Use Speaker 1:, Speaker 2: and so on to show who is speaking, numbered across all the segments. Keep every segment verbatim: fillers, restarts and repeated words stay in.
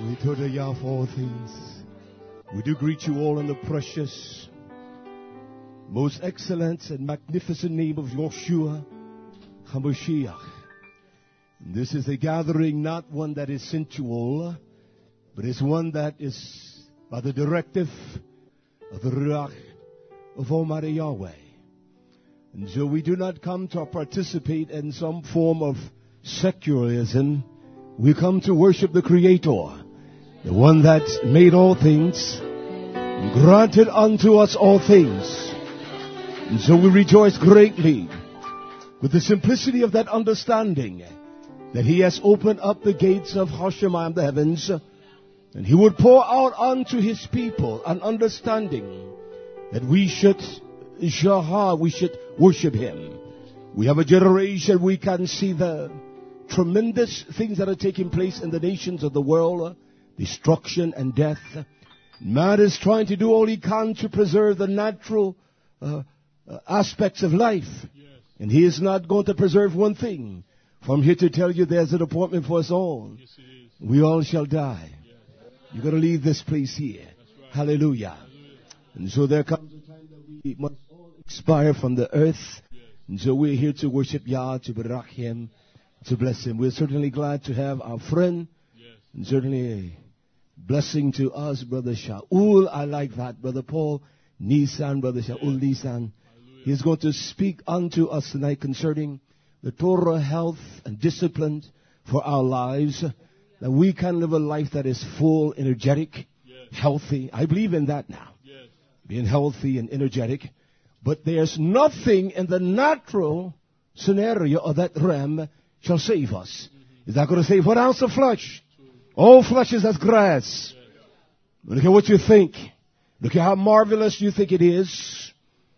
Speaker 1: We told you for all things. We do greet you all in the precious, most excellent and magnificent name of Yeshua HaMashiach. This is a gathering, not one that is sensual, but it's one that is by the directive of the Ruach of Almighty Yahweh. And so we do not come to participate in some form of secularism. We come to worship the Creator, the one that made all things, and granted unto us all things. And so we rejoice greatly with the simplicity of that understanding that He has opened up the gates of Hashemayim, the heavens, and He would pour out unto His people an understanding that we should Shahar, we should worship Him. We have a generation, we can see the tremendous things that are taking place in the nations of the world, destruction and death. Man is trying to do all he can to preserve the natural uh, uh, aspects of life. Yes. And he is not going to preserve one thing. From here to tell you there's an appointment for us all. Yes, it is. We all shall die. Yes. You're going to leave this place here. Right. Hallelujah. Hallelujah. And so there comes a time that we must all expire from the earth. Yes. And so we're here to worship Yah, to barak Him, to bless Him. We're certainly glad to have our friend. Yes. And certainly a blessing to us, Brother Shaul. I like that. Brother Paul Nisan, Brother Shaul yes. Nisan. He's going to speak unto us tonight concerning the Torah, health, and discipline for our lives. That we can live a life that is full, energetic, yes. healthy. I believe in that now. Yes. Being healthy and energetic. But there's nothing in the natural scenario of that realm shall save us. Mm-hmm. Is that going to save one ounce of flesh? All flesh is as grass. Look at what you think. Look at how marvelous you think it is.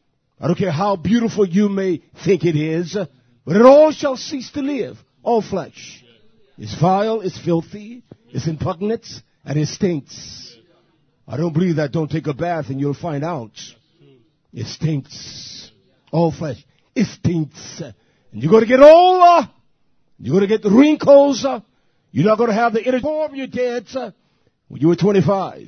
Speaker 1: I don't care how beautiful you may think it is. But it all shall cease to live. All flesh. It's vile, it's filthy, it's repugnant, and it stinks. I don't believe that. Don't take a bath and you'll find out. It stinks. All flesh. It stinks. And you're going to get older. You're going to get the wrinkles. You're not going to have the energy form you did when you were twenty-five.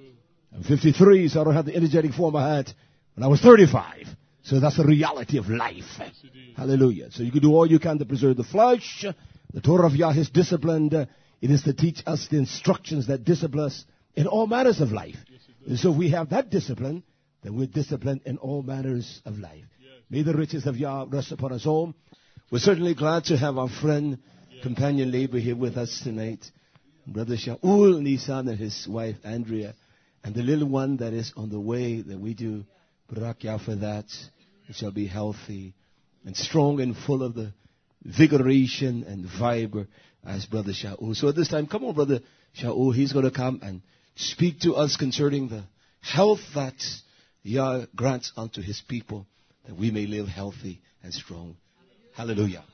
Speaker 1: I'm fifty-three, so I don't have the energetic form I had when I was thirty-five. So that's the reality of life. Yes, hallelujah. So you can do all you can to preserve the flesh. The Torah of Yah is disciplined. It is to teach us the instructions that discipline us in all matters of life. Yes, and so if we have that discipline, then we're disciplined in all matters of life. Yes. May the riches of Yah rest upon us all. We're certainly glad to have our friend, companion labor here with us tonight. Brother Shaul Nisan and his wife Andrea, and the little one that is on the way, that we do barak Yah for that. It shall be healthy and strong and full of the vigoration and vigor as Brother Shaul. So at this time, come on, Brother Shaul. He's going to come and speak to us concerning the health that Yah grants unto His people, that we may live healthy and strong. Hallelujah.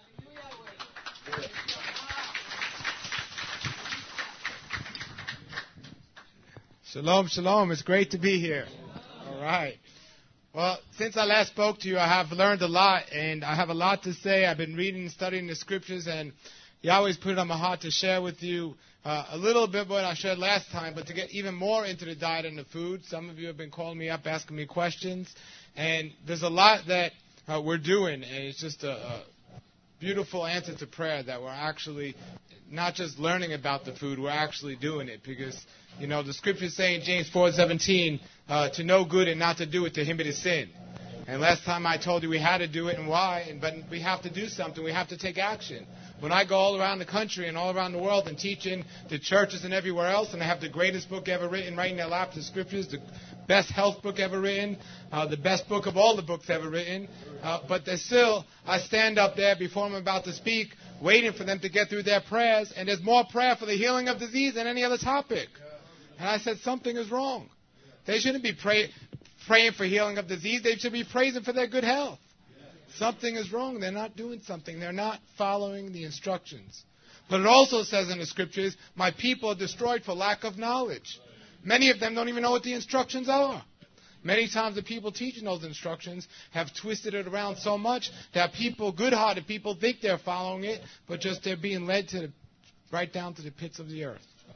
Speaker 2: Shalom, shalom. It's great to be here. All right. Well, since I last spoke to you, I have learned a lot, and I have a lot to say. I've been reading and studying the scriptures, and Yahweh's put it on my heart to share with you uh, a little bit what I shared last time, but to get even more into the diet and the food. Some of you have been calling me up, asking me questions, and there's a lot that uh, we're doing, and it's just a, a beautiful answer to prayer that we're actually not just learning about the food, we're actually doing it, because, you know, the scriptures say in James four seventeen, uh, to know good and not to do it, to him it is sin. And last time I told you we had to do it and why, and, but we have to do something. We have to take action. When I go all around the country and all around the world and teach in the churches and everywhere else, and I have the greatest book ever written right in their laps, the scriptures, the best health book ever written, uh, the best book of all the books ever written, uh, but there's still, I stand up there before I'm about to speak, waiting for them to get through their prayers, and there's more prayer for the healing of disease than any other topic. And I said, something is wrong. They shouldn't be pray, praying for healing of disease. They should be praising for their good health. Something is wrong. They're not doing something. They're not following the instructions. But it also says in the scriptures, my people are destroyed for lack of knowledge. Many of them don't even know what the instructions are. Many times the people teaching those instructions have twisted it around so much that people, good-hearted people, think they're following it, but just they're being led to the, right down to the pits of the earth.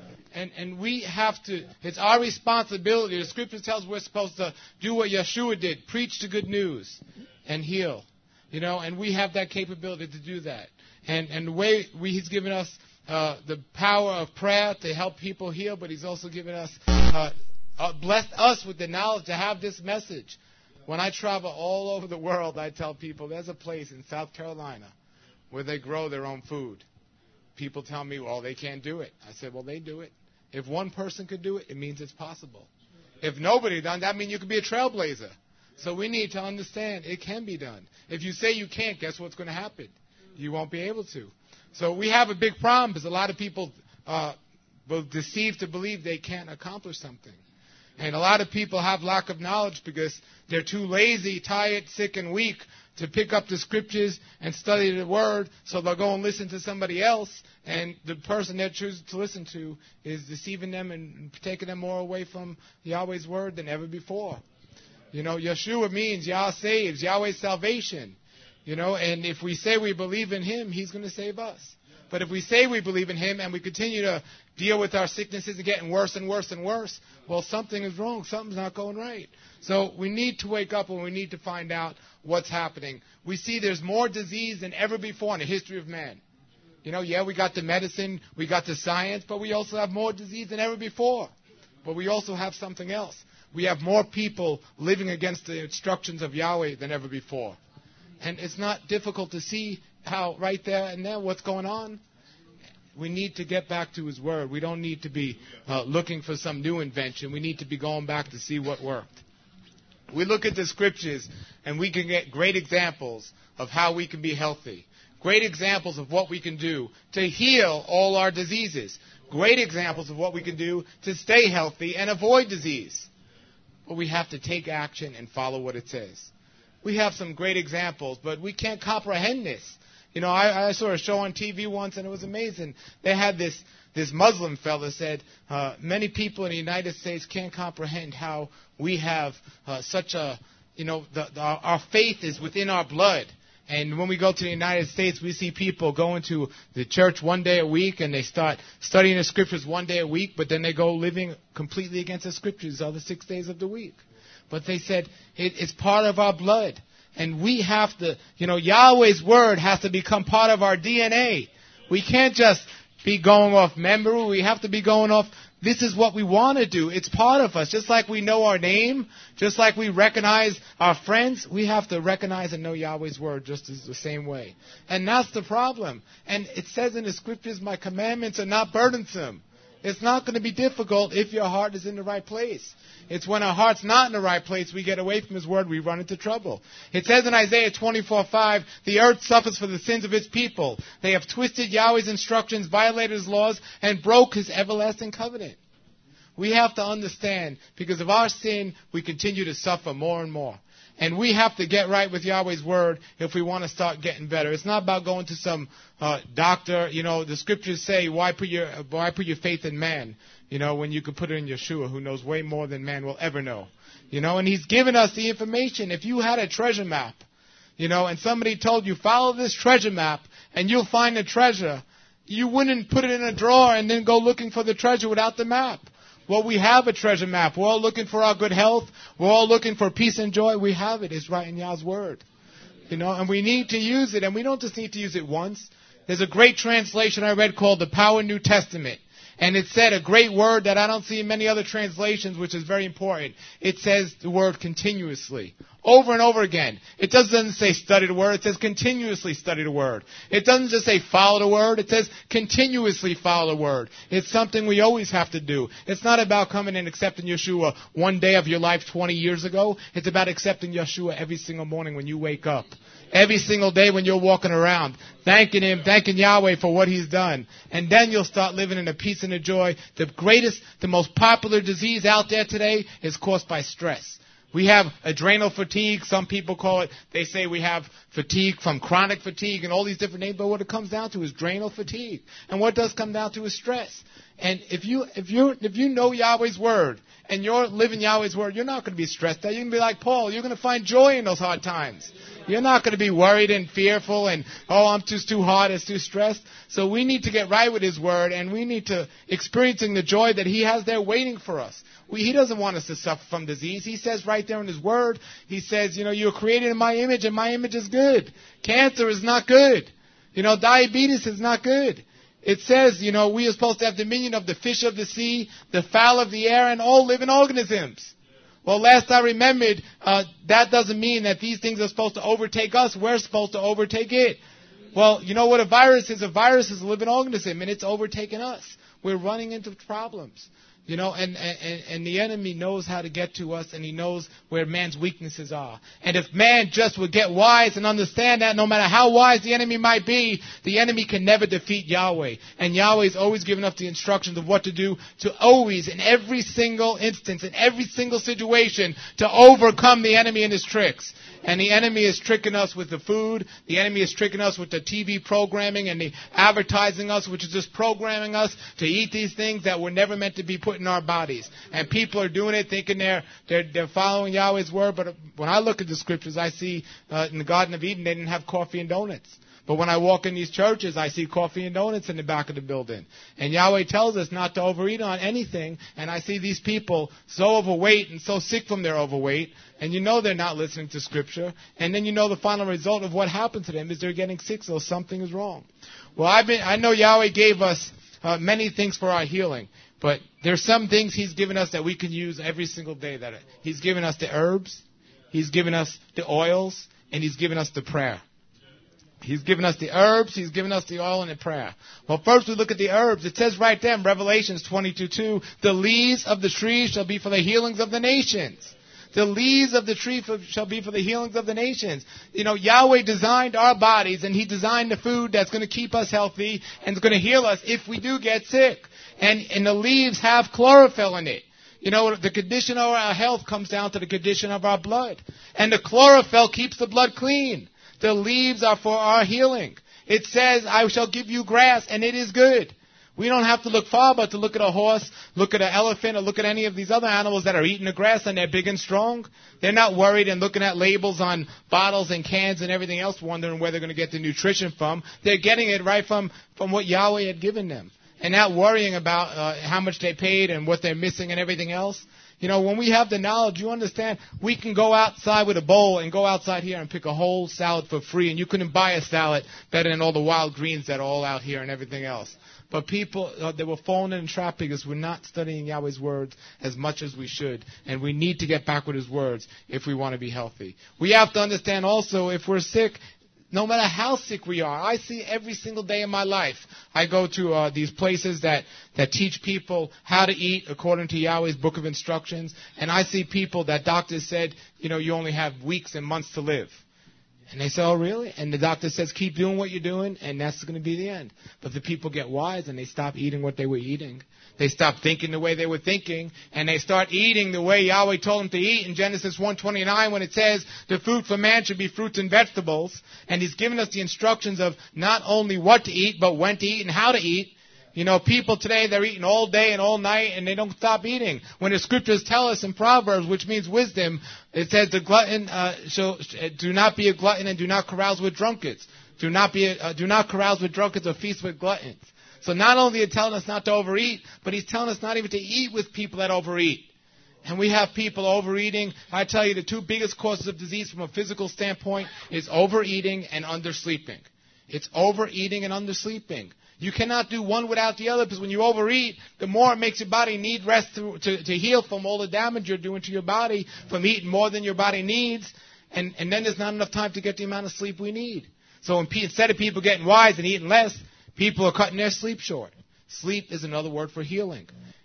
Speaker 2: And and we have to, it's our responsibility. The scripture tells us we're supposed to do what Yeshua did, preach the good news and heal. You know, and we have that capability to do that. And and the way we, he's given us uh, the power of prayer to help people heal, but he's also given us, uh, uh, blessed us with the knowledge to have this message. When I travel all over the world, I tell people there's a place in South Carolina where they grow their own food. People tell me, well, they can't do it. I said, well, they do it. If one person could do it, it means it's possible. If nobody done that, means you could be a trailblazer. So we need to understand it can be done. If you say you can't, guess what's going to happen? You won't be able to. So we have a big problem because a lot of people uh, will deceive to believe they can't accomplish something. And a lot of people have lack of knowledge because they're too lazy, tired, sick, and weak to pick up the scriptures and study the word, so they'll go and listen to somebody else, and the person they're choosing to listen to is deceiving them and taking them more away from Yahweh's word than ever before. You know, Yeshua means Yah saves, Yahweh's salvation. You know, and if we say we believe in Him, He's going to save us. But if we say we believe in Him and we continue to deal with our sicknesses and getting worse and worse and worse, well, something is wrong. Something's not going right. So we need to wake up and we need to find out what's happening. We see there's more disease than ever before in the history of man. You know, yeah, we got the medicine, we got the science, but we also have more disease than ever before. But we also have something else. We have more people living against the instructions of Yahweh than ever before. And it's not difficult to see how right there and there what's going on. We need to get back to His Word. We don't need to be uh, looking for some new invention. We need to be going back to see what worked. We look at the Scriptures and we can get great examples of how we can be healthy. Great examples of what we can do to heal all our diseases. Great examples of what we can do to stay healthy and avoid disease. But we have to take action and follow what it says. We have some great examples, but we can't comprehend this. You know, I, I saw a show on T V once, and it was amazing. They had this, this Muslim fella said, uh, many people in the United States can't comprehend how we have uh, such a, you know, the, the, our, our faith is within our blood. And when we go to the United States, we see people going to the church one day a week, and they start studying the Scriptures one day a week, but then they go living completely against the Scriptures the other six days of the week. But they said it, it's part of our blood. And we have to, you know, Yahweh's word has to become part of our D N A. We can't just be going off memory. We have to be going off, this is what we want to do. It's part of us. Just like we know our name, just like we recognize our friends, we have to recognize and know Yahweh's word just as the same way. And that's the problem. And it says in the Scriptures, my commandments are not burdensome. It's not going to be difficult if your heart is in the right place. It's when our heart's not in the right place, we get away from His word, we run into trouble. It says in Isaiah twenty-four five, the earth suffers for the sins of its people. They have twisted Yahweh's instructions, violated His laws, and broke His everlasting covenant. We have to understand, because of our sin, we continue to suffer more and more. And we have to get right with Yahweh's word if we want to start getting better. It's not about going to some uh, doctor. You know, the Scriptures say, why put your why put your faith in man? You know, when you could put it in Yeshua, who knows way more than man will ever know. You know, and He's given us the information. If you had a treasure map, you know, and somebody told you, follow this treasure map and you'll find the treasure, you wouldn't put it in a drawer and then go looking for the treasure without the map. Well, we have a treasure map. We're all looking for our good health. We're all looking for peace and joy. We have it. It's right in Yah's word. You know, and we need to use it. And we don't just need to use it once. There's a great translation I read called the Power New Testament. And it said a great word that I don't see in many other translations, which is very important. It says the word continuously. Over and over again. It doesn't say study the word. It says continuously study the word. It doesn't just say follow the word. It says continuously follow the word. It's something we always have to do. It's not about coming and accepting Yeshua one day of your life twenty years ago. It's about accepting Yeshua every single morning when you wake up. Every single day when you're walking around. Thanking Him, thanking Yahweh for what He's done. And then you'll start living in the peace and the joy. The greatest, the most popular disease out there today is caused by stress. We have adrenal fatigue. Some people call it, they say we have fatigue from chronic fatigue and all these different names. But what it comes down to is adrenal fatigue. And what it does come down to is stress. And if you, if you, if you know Yahweh's word and you're living Yahweh's word, you're not going to be stressed out. You're going to be like Paul. You're going to find joy in those hard times. You're not going to be worried and fearful and, oh, I'm just too hard, it's too stressed. So we need to get right with His Word, and we need to experiencing the joy that He has there waiting for us. We, he doesn't want us to suffer from disease. He says right there in His Word, He says, you know, you're created in my image, and my image is good. Cancer is not good. You know, diabetes is not good. It says, you know, we are supposed to have dominion of the fish of the sea, the fowl of the air, and all living organisms. Well, last I remembered, uh, that doesn't mean that these things are supposed to overtake us. We're supposed to overtake it. Well, you know what a virus is? A virus is a living organism, and it's overtaken us. We're running into problems. You know, and, and, and the enemy knows how to get to us, and he knows where man's weaknesses are. And if man just would get wise and understand that, no matter how wise the enemy might be, the enemy can never defeat Yahweh. And Yahweh's always given us the instructions of what to do to always, in every single instance, in every single situation, to overcome the enemy and his tricks. And the enemy is tricking us with the food. The enemy is tricking us with the T V programming and the advertising us, which is just programming us to eat these things that were never meant to be put in our bodies. And people are doing it thinking they're they're, they're following Yahweh's word. But when I look at the scriptures, I see uh, in the Garden of Eden they didn't have coffee and donuts. But when I walk in these churches, I see coffee and donuts in the back of the building. And Yahweh tells us not to overeat on anything. And I see these people so overweight and so sick from their overweight. And you know they're not listening to Scripture. And then you know the final result of what happened to them is they're getting sick, so something is wrong. Well, I've been, I know Yahweh gave us uh, many things for our healing. But there's some things He's given us that we can use every single day. That He's given us the herbs. He's given us the oils. And He's given us the prayer. He's given us the herbs, He's given us the oil and the prayer. Well, first we look at the herbs. It says right there in Revelations twenty-two two, the leaves of the tree shall be for the healings of the nations. The leaves of the tree for, shall be for the healings of the nations. You know, Yahweh designed our bodies, and He designed the food that's going to keep us healthy and is going to heal us if we do get sick. And, and the leaves have chlorophyll in it. You know, the condition of our health comes down to the condition of our blood. And the chlorophyll keeps the blood clean. The leaves are for our healing. It says, I shall give you grass, and it is good. We don't have to look far, but to look at a horse, look at an elephant, or look at any of these other animals that are eating the grass, and they're big and strong. They're not worried and looking at labels on bottles and cans and everything else, wondering where they're going to get the nutrition from. They're getting it right from, from what Yahweh had given them, and not worrying about uh, how much they paid and what they're missing and everything else. You know, when we have the knowledge, you understand, we can go outside with a bowl and go outside here and pick a whole salad for free, and you couldn't buy a salad better than all the wild greens that are all out here and everything else. But people, uh, they were falling in trap because we're not studying Yahweh's words as much as we should, and we need to get back with His words if we want to be healthy. We have to understand also, if we're sick, no matter how sick we are, I see every single day in my life, I go to uh, these places that, that teach people how to eat according to Yahweh's book of instructions, and I see people that doctors said, you know, you only have weeks and months to live. And they say, oh, really? And the doctor says, keep doing what you're doing, and that's going to be the end. But the people get wise, and they stop eating what they were eating. They stop thinking the way they were thinking, and they start eating the way Yahweh told them to eat in Genesis one twenty-nine when it says the food for man should be fruits and vegetables. And He's given us the instructions of not only what to eat, but when to eat and how to eat. You know, people today, they're eating all day and all night, and they don't stop eating. When the scriptures tell us in Proverbs, which means wisdom, it says the glutton, uh, shall, do not be a glutton and do not carouse with drunkards. Do not be, a, uh, do not carouse with drunkards or feast with gluttons. So not only is He telling us not to overeat, but He's telling us not even to eat with people that overeat. And we have people overeating. I tell you, the two biggest causes of disease from a physical standpoint is overeating and undersleeping. It's overeating and undersleeping. You cannot do one without the other, because when you overeat, the more it makes your body need rest to, to, to heal from all the damage you're doing to your body from eating more than your body needs. And, and then there's not enough time to get the amount of sleep we need. So when, instead of people getting wise and eating less, people are cutting their sleep short. Sleep is another word for healing.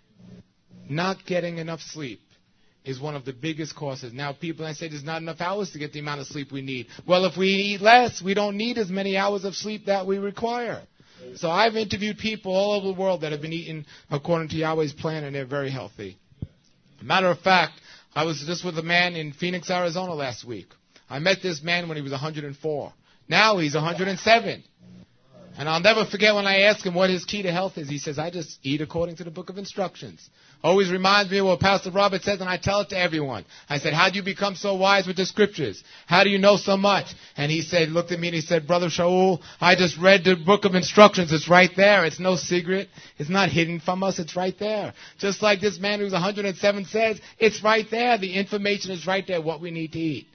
Speaker 2: Not getting enough sleep is one of the biggest causes. Now people, I say there's not enough hours to get the amount of sleep we need. Well, if we eat less, we don't need as many hours of sleep that we require. So I've interviewed people all over the world that have been eating according to Yahweh's plan, and they're very healthy. Matter of fact, I was just with a man in Phoenix, Arizona last week. I met this man when he was one hundred four. Now he's one hundred seven. And I'll never forget when I asked him what his key to health is. He says, I just eat according to the book of instructions. Always reminds me of what Pastor Robert says, and I tell it to everyone. I said, how do you become so wise with the scriptures? How do you know so much? And he said, looked at me and he said, Brother Shaul, I just read the book of instructions. It's right there. It's no secret. It's not hidden from us. It's right there. Just like this man who's one hundred seven says, it's right there. The information is right there, what we need to eat.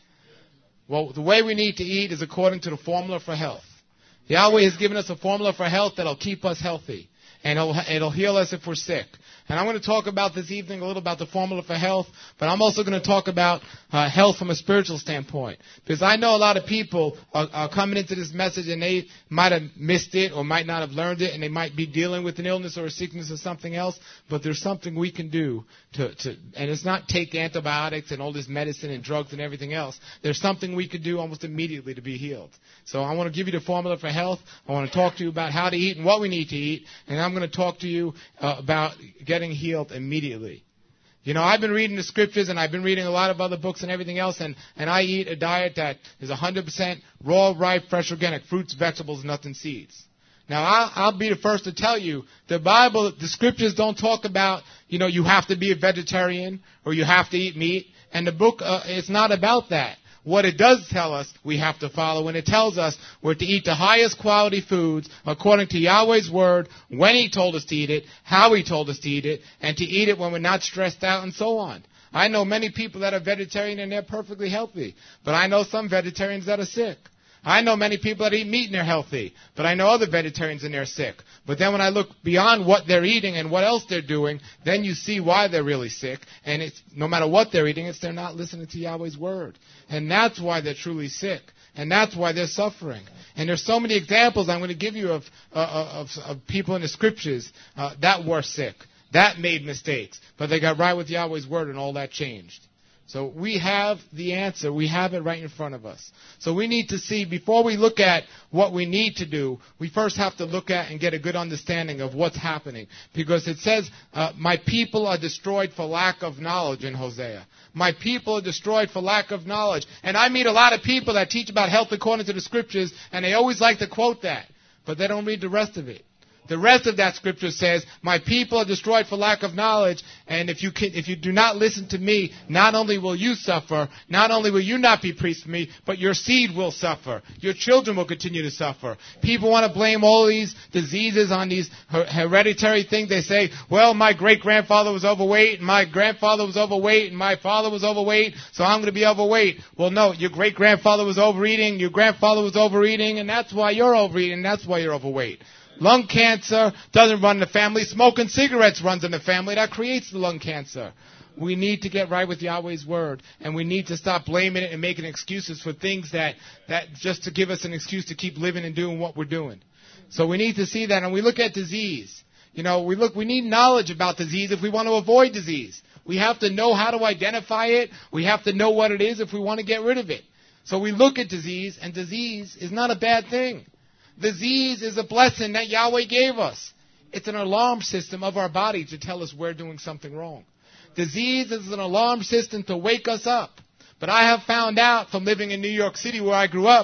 Speaker 2: Well, the way we need to eat is according to the formula for health. Yahweh has given us a formula for health that'll keep us healthy. And it'll, it'll heal us if we're sick. And I'm going to talk about this evening a little about the formula for health, but I'm also going to talk about uh, health from a spiritual standpoint. Because I know a lot of people are, are coming into this message and they might have missed it or might not have learned it, and they might be dealing with an illness or a sickness or something else, but there's something we can do to, to and it's not take antibiotics and all this medicine and drugs and everything else. There's something we could do almost immediately to be healed. So I want to give you the formula for health. I want to talk to you about how to eat and what we need to eat, and I'm going to talk to you uh, about getting healed immediately. You know, I've been reading the scriptures and I've been reading a lot of other books and everything else, and, and I eat a diet that is one hundred percent raw, ripe, fresh, organic, fruits, vegetables, nuts, and seeds. Now, I'll, I'll be the first to tell you, the Bible, the scriptures don't talk about, you know, you have to be a vegetarian or you have to eat meat, and the book, uh, it's not about that. What it does tell us we have to follow, and it tells us we're to eat the highest quality foods according to Yahweh's word, when He told us to eat it, how He told us to eat it, and to eat it when we're not stressed out and so on. I know many people that are vegetarian and they're perfectly healthy, but I know some vegetarians that are sick. I know many people that eat meat and they're healthy, but I know other vegetarians and they're sick. But then when I look beyond what they're eating and what else they're doing, then you see why they're really sick. And it's no matter what they're eating, it's they're not listening to Yahweh's word. And that's why they're truly sick. And that's why they're suffering. And there's so many examples I'm going to give you of, uh, of, of people in the scriptures uh, that were sick, that made mistakes, but they got right with Yahweh's word and all that changed. So we have the answer. We have it right in front of us. So we need to see, before we look at what we need to do, we first have to look at and get a good understanding of what's happening. Because it says, uh, my people are destroyed for lack of knowledge in Hosea. My people are destroyed for lack of knowledge. And I meet a lot of people that teach about health according to the scriptures, and they always like to quote that. But they don't read the rest of it. The rest of that scripture says, my people are destroyed for lack of knowledge, and if you can, if you do not listen to me, not only will you suffer, not only will you not be priests for me, but your seed will suffer. Your children will continue to suffer. People want to blame all these diseases on these hereditary things. They say, well, my great-grandfather was overweight, and my grandfather was overweight, and my father was overweight, so I'm going to be overweight. Well, no, your great-grandfather was overeating, your grandfather was overeating, and that's why you're overeating, and that's why you're overweight. Lung cancer doesn't run in the family. Smoking cigarettes runs in the family. That creates the lung cancer. We need to get right with Yahweh's word, and we need to stop blaming it and making excuses for things that, that just to give us an excuse to keep living and doing what we're doing. So we need to see that, and we look at disease. You know, we look. We need knowledge about disease if we want to avoid disease. We have to know how to identify it. We have to know what it is if we want to get rid of it. So we look at disease, and disease is not a bad thing. Disease is a blessing that Yahweh gave us. It's an alarm system of our body to tell us we're doing something wrong. Disease is an alarm system to wake us up. But I have found out from living in New York City where I grew up,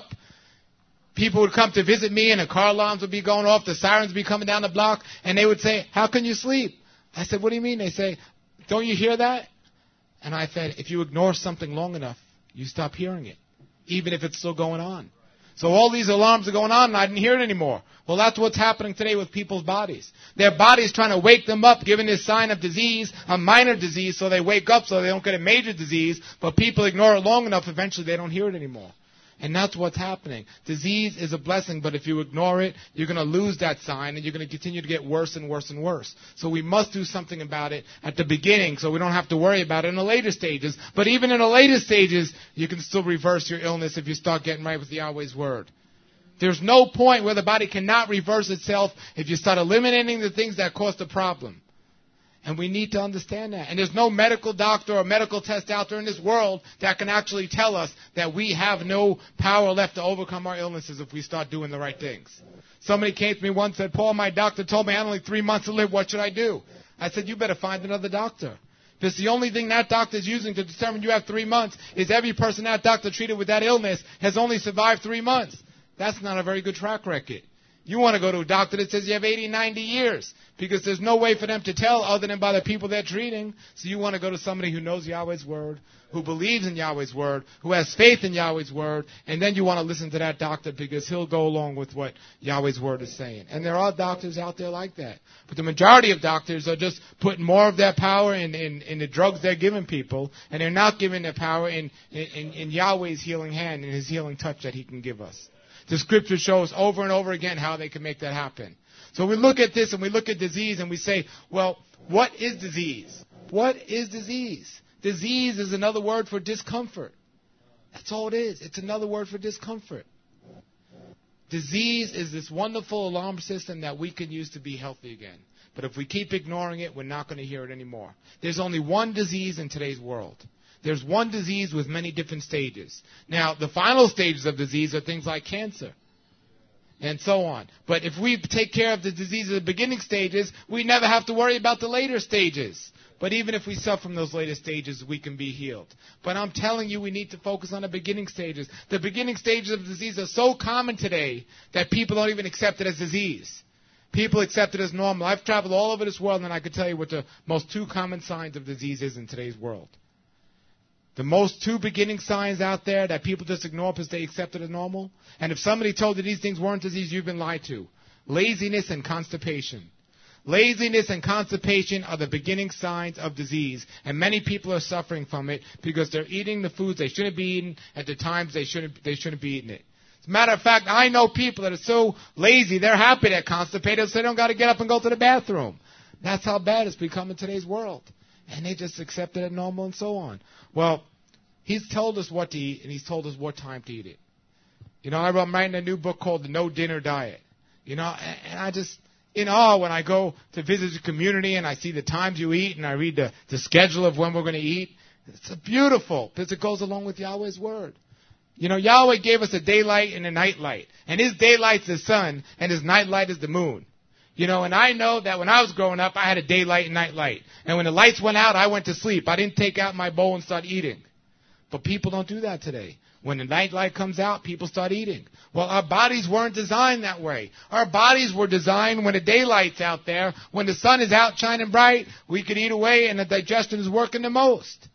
Speaker 2: people would come to visit me and the car alarms would be going off, the sirens would be coming down the block, and they would say, how can you sleep? I said, what do you mean? They say, don't you hear that? And I said, if you ignore something long enough, you stop hearing it, even if it's still going on. So all these alarms are going on and I didn't hear it anymore. Well, that's what's happening today with people's bodies. Their body's trying to wake them up, giving this sign of disease, a minor disease, so they wake up so they don't get a major disease. But people ignore it long enough, eventually they don't hear it anymore. And that's what's happening. Disease is a blessing, but if you ignore it, you're going to lose that sign and you're going to continue to get worse and worse and worse. So we must do something about it at the beginning so we don't have to worry about it in the later stages. But even in the later stages, you can still reverse your illness if you start getting right with Yahweh's word. There's no point where the body cannot reverse itself if you start eliminating the things that cause the problem. And we need to understand that. And there's no medical doctor or medical test out there in this world that can actually tell us that we have no power left to overcome our illnesses if we start doing the right things. Somebody came to me once and said, Paul, my doctor told me I had only three months to live. What should I do? I said, you better find another doctor. Because the only thing that doctor is using to determine you have three months is every person that doctor treated with that illness has only survived three months. That's not a very good track record. You want to go to a doctor that says you have eighty, ninety years because there's no way for them to tell other than by the people they're treating. So you want to go to somebody who knows Yahweh's word, who believes in Yahweh's word, who has faith in Yahweh's word, and then you want to listen to that doctor because he'll go along with what Yahweh's word is saying. And there are doctors out there like that. But the majority of doctors are just putting more of their power in, in, in the drugs they're giving people, and they're not giving their power in, in, in Yahweh's healing hand and his healing touch that he can give us. The scripture shows over and over again how they can make that happen. So we look at this and we look at disease and we say, well, what is disease? What is disease? Disease is another word for discomfort. That's all it is. It's another word for discomfort. Disease is this wonderful alarm system that we can use to be healthy again. But if we keep ignoring it, we're not going to hear it anymore. There's only one disease in today's world. There's one disease with many different stages. Now, the final stages of disease are things like cancer and so on. But if we take care of the disease of the beginning stages, we never have to worry about the later stages. But even if we suffer from those later stages, we can be healed. But I'm telling you, we need to focus on the beginning stages. The beginning stages of disease are so common today that people don't even accept it as disease. People accept it as normal. I've traveled all over this world, and I can tell you what the most two common signs of disease is in today's world. The most two beginning signs out there that people just ignore because they accept it as normal. And if somebody told you these things weren't disease, you've been lied to. Laziness and constipation. Laziness and constipation are the beginning signs of disease. And many people are suffering from it because they're eating the foods they shouldn't be eating at the times they shouldn't, they shouldn't be eating it. As a matter of fact, I know people that are so lazy, they're happy they're constipated, so they don't got to get up and go to the bathroom. That's how bad it's become in today's world. And they just accept it as normal and so on. Well, he's told us what to eat, and he's told us what time to eat it. You know, I'm writing a new book called The No Dinner Diet. You know, and I just, in awe when I go to visit the community and I see the times you eat and I read the, the schedule of when we're going to eat. It's beautiful because it goes along with Yahweh's word. You know, Yahweh gave us a daylight and a nightlight. And his daylight's the sun, and his nightlight is the moon. You know, and I know that when I was growing up, I had a daylight and nightlight. And when the lights went out, I went to sleep. I didn't take out my bowl and start eating. But people don't do that today. When the nightlight comes out, people start eating. Well, our bodies weren't designed that way. Our bodies were designed when the daylight's out there. When the sun is out shining bright, we could eat away and the digestion is working the most.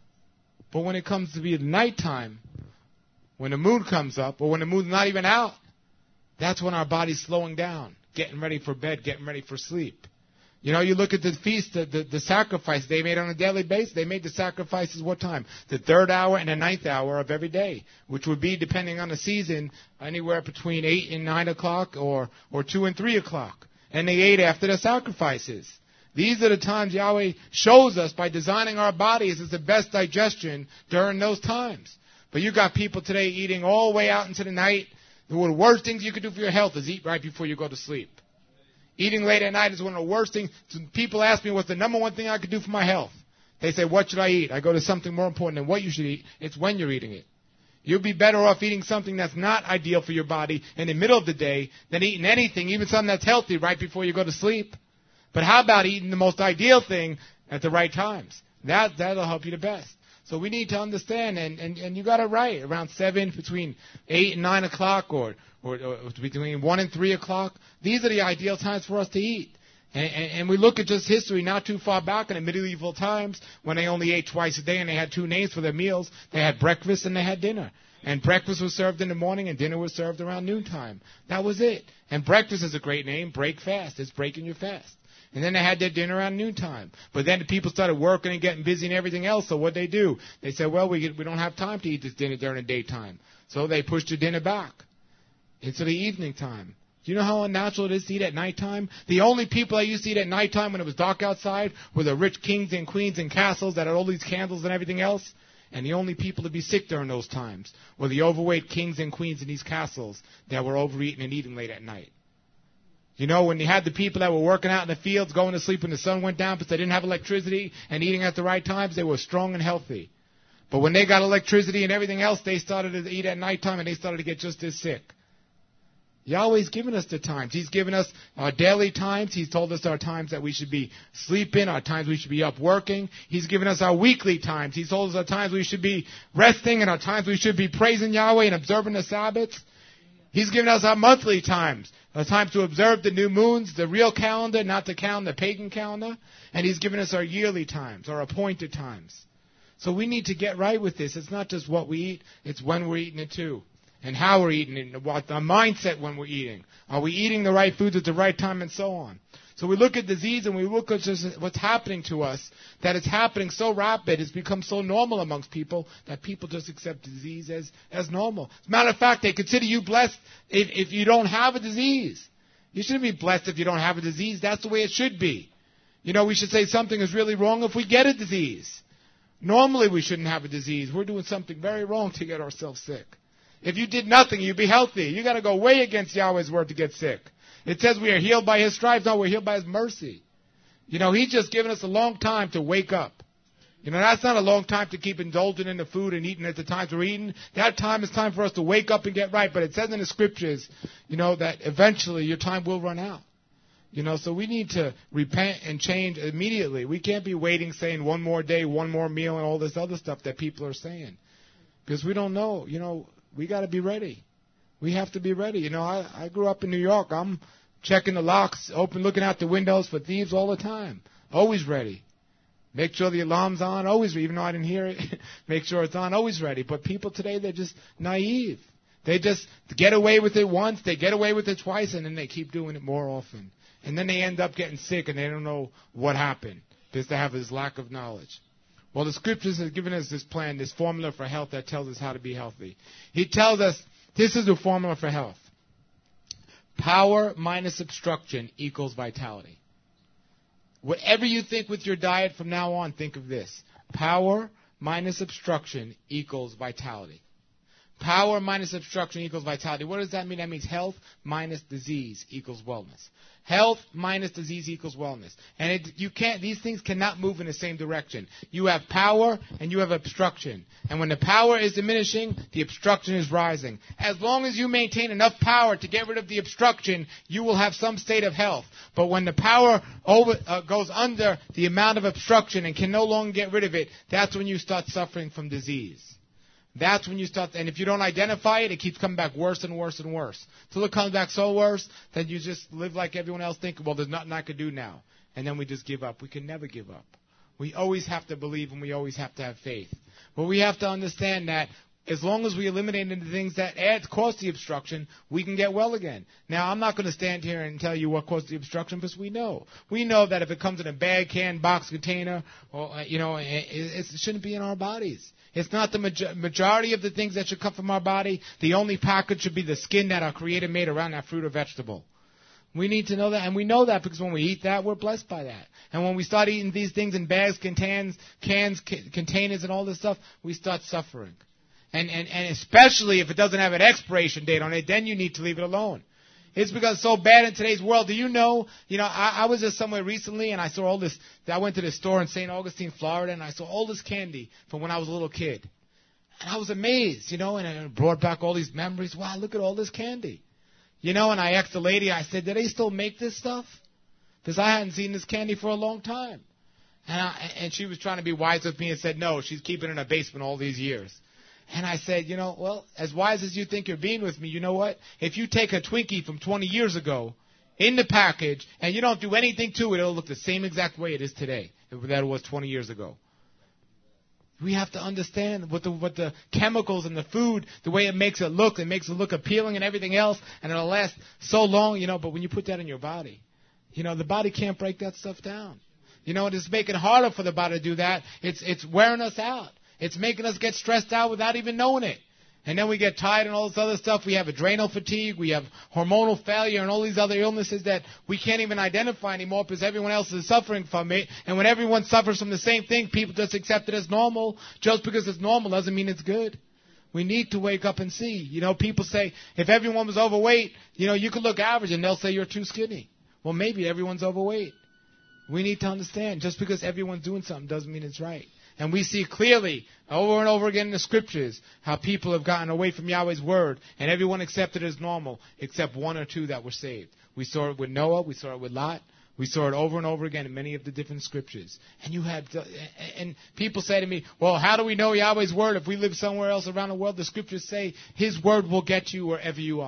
Speaker 2: But when it comes to be the nighttime, when the moon comes up, or when the moon's not even out, that's when our body's slowing down, getting ready for bed, getting ready for sleep. You know, you look at the feast, the, the, the sacrifice they made on a daily basis. They made the sacrifices what time? The third hour and the ninth hour of every day, which would be, depending on the season, anywhere between eight and nine o'clock or, or two and three o'clock. And they ate after the sacrifices. These are the times Yahweh shows us by designing our bodies as the best digestion during those times. But you got people today eating all the way out into the night. One of the worst things you could do for your health is eat right before you go to sleep. Eating late at night is one of the worst things. People ask me what's the number one thing I could do for my health. They say, what should I eat? I go to something more important than what you should eat. It's when you're eating it. You'll be better off eating something that's not ideal for your body in the middle of the day than eating anything, even something that's healthy, right before you go to sleep. But how about eating the most ideal thing at the right times? That, that'll help you the best. So we need to understand, and, and, and you got it right, around seven, between eight and nine o'clock, or, or, or between one and three o'clock. These are the ideal times for us to eat. And, and, and we look at just history not too far back in the medieval times when they only ate twice a day and they had two names for their meals. They had breakfast and they had dinner. And breakfast was served in the morning and dinner was served around noontime. That was it. And breakfast is a great name, break fast. It's breaking your fast. And then they had their dinner around noontime. But then the people started working and getting busy and everything else. So what they do? They said, well, we we don't have time to eat this dinner during the daytime. So they pushed the dinner back into the evening time. Do you know how unnatural it is to eat at nighttime? The only people that used to eat at nighttime when it was dark outside were the rich kings and queens and castles that had all these candles and everything else. And the only people to be sick during those times were the overweight kings and queens in these castles that were overeating and eating late at night. You know, when you had the people that were working out in the fields, going to sleep when the sun went down because they didn't have electricity and eating at the right times, they were strong and healthy. But when they got electricity and everything else, they started to eat at nighttime and they started to get just as sick. Yahweh's given us the times. He's given us our daily times. He's told us our times that we should be sleeping, our times we should be up working. He's given us our weekly times. He's told us our times we should be resting and our times we should be praising Yahweh and observing the Sabbaths. He's given us our monthly times, a time to observe the new moons, the real calendar, not the calendar, the pagan calendar. And He's given us our yearly times, our appointed times. So we need to get right with this. It's not just what we eat, it's when we're eating it too. And how we're eating it, and what our mindset when we're eating. Are we eating the right foods at the right time, and so on. So we look at disease and we look at just what's happening to us, that it's happening so rapid, it's become so normal amongst people that people just accept disease as, as normal. As a matter of fact, they consider you blessed if, if you don't have a disease. You shouldn't be blessed if you don't have a disease. That's the way it should be. You know, we should say something is really wrong if we get a disease. Normally we shouldn't have a disease. We're doing something very wrong to get ourselves sick. If you did nothing, you'd be healthy. You got to go way against Yahweh's word to get sick. It says we are healed by His stripes. No, we're healed by His mercy. You know, He's just given us a long time to wake up. You know, that's not a long time to keep indulging in the food and eating at the times we're eating. That time is time for us to wake up and get right. But it says in the scriptures, you know, that eventually your time will run out. You know, so we need to repent and change immediately. We can't be waiting saying one more day, one more meal, and all this other stuff that people are saying. Because we don't know. You know, we got to be ready. We have to be ready. You know, I, I grew up in New York. I'm checking the locks, open, looking out the windows for thieves all the time. Always ready. Make sure the alarm's on. Always, even though I didn't hear it, make sure it's on. Always ready. But people today, they're just naive. They just get away with it once, they get away with it twice, and then they keep doing it more often. And then they end up getting sick, and they don't know what happened because they have this lack of knowledge. Well, the scriptures have given us this plan, this formula for health that tells us how to be healthy. He tells us this is the formula for health. Power minus obstruction equals vitality. Whatever you think with your diet from now on, think of this. Power minus obstruction equals vitality. Power minus obstruction equals vitality. What does that mean? That means health minus disease equals wellness. Health minus disease equals wellness. And it, you can't, these things cannot move in the same direction. You have power and you have obstruction. And when the power is diminishing, the obstruction is rising. As long as you maintain enough power to get rid of the obstruction, you will have some state of health. But when the power over, uh, goes under the amount of obstruction and can no longer get rid of it, that's when you start suffering from disease. That's when you start, and if you don't identify it, it keeps coming back worse and worse and worse. Till it comes back so worse that you just live like everyone else, think, well, there's nothing I could do now. And then we just give up. We can never give up. We always have to believe and we always have to have faith. But we have to understand that as long as we eliminate the things that add, cause the obstruction, we can get well again. Now, I'm not going to stand here and tell you what caused the obstruction because we know. We know that if it comes in a bag, can, box, container, or, you know, it, it shouldn't be in our bodies. It's not the major- majority of the things that should come from our body. The only package should be the skin that our Creator made around that fruit or vegetable. We need to know that, and we know that because when we eat that, we're blessed by that. And when we start eating these things in bags, contains, cans, c- containers, and all this stuff, we start suffering. And, and, and especially if it doesn't have an expiration date on it, then you need to leave it alone. It's because it's so bad in today's world. Do you know, you know, I, I was just somewhere recently and I saw all this, I went to the store in Saint Augustine, Florida, and I saw all this candy from when I was a little kid. And I was amazed, you know, and it brought back all these memories. Wow, look at all this candy. You know, and I asked the lady, I said, do they still make this stuff? Because I hadn't seen this candy for a long time. And, I, and she was trying to be wise with me and said, no, she's keeping it in her basement all these years. And I said, you know, well, as wise as you think you're being with me, you know what? If you take a Twinkie from twenty years ago in the package and you don't do anything to it, it'll look the same exact way it is today that it was twenty years ago. We have to understand what the what the chemicals in the food, the way it makes it look, it makes it look appealing and everything else, and it'll last so long, you know, but when you put that in your body, you know, the body can't break that stuff down. You know, it's making it harder for the body to do that. It's it's wearing us out. It's making us get stressed out without even knowing it. And then we get tired and all this other stuff. We have adrenal fatigue. We have hormonal failure and all these other illnesses that we can't even identify anymore because everyone else is suffering from it. And when everyone suffers from the same thing, people just accept it as normal. Just because it's normal doesn't mean it's good. We need to wake up and see. You know, people say, if everyone was overweight, you know, you could look average and they'll say you're too skinny. Well, maybe everyone's overweight. We need to understand just because everyone's doing something doesn't mean it's right. And we see clearly over and over again in the scriptures how people have gotten away from Yahweh's word and everyone accepted it as normal except one or two that were saved. We saw it with Noah. We saw it with Lot. We saw it over and over again in many of the different scriptures. And you had, and people say to me, well, how do we know Yahweh's word if we live somewhere else around the world? The scriptures say his word will get you wherever you are.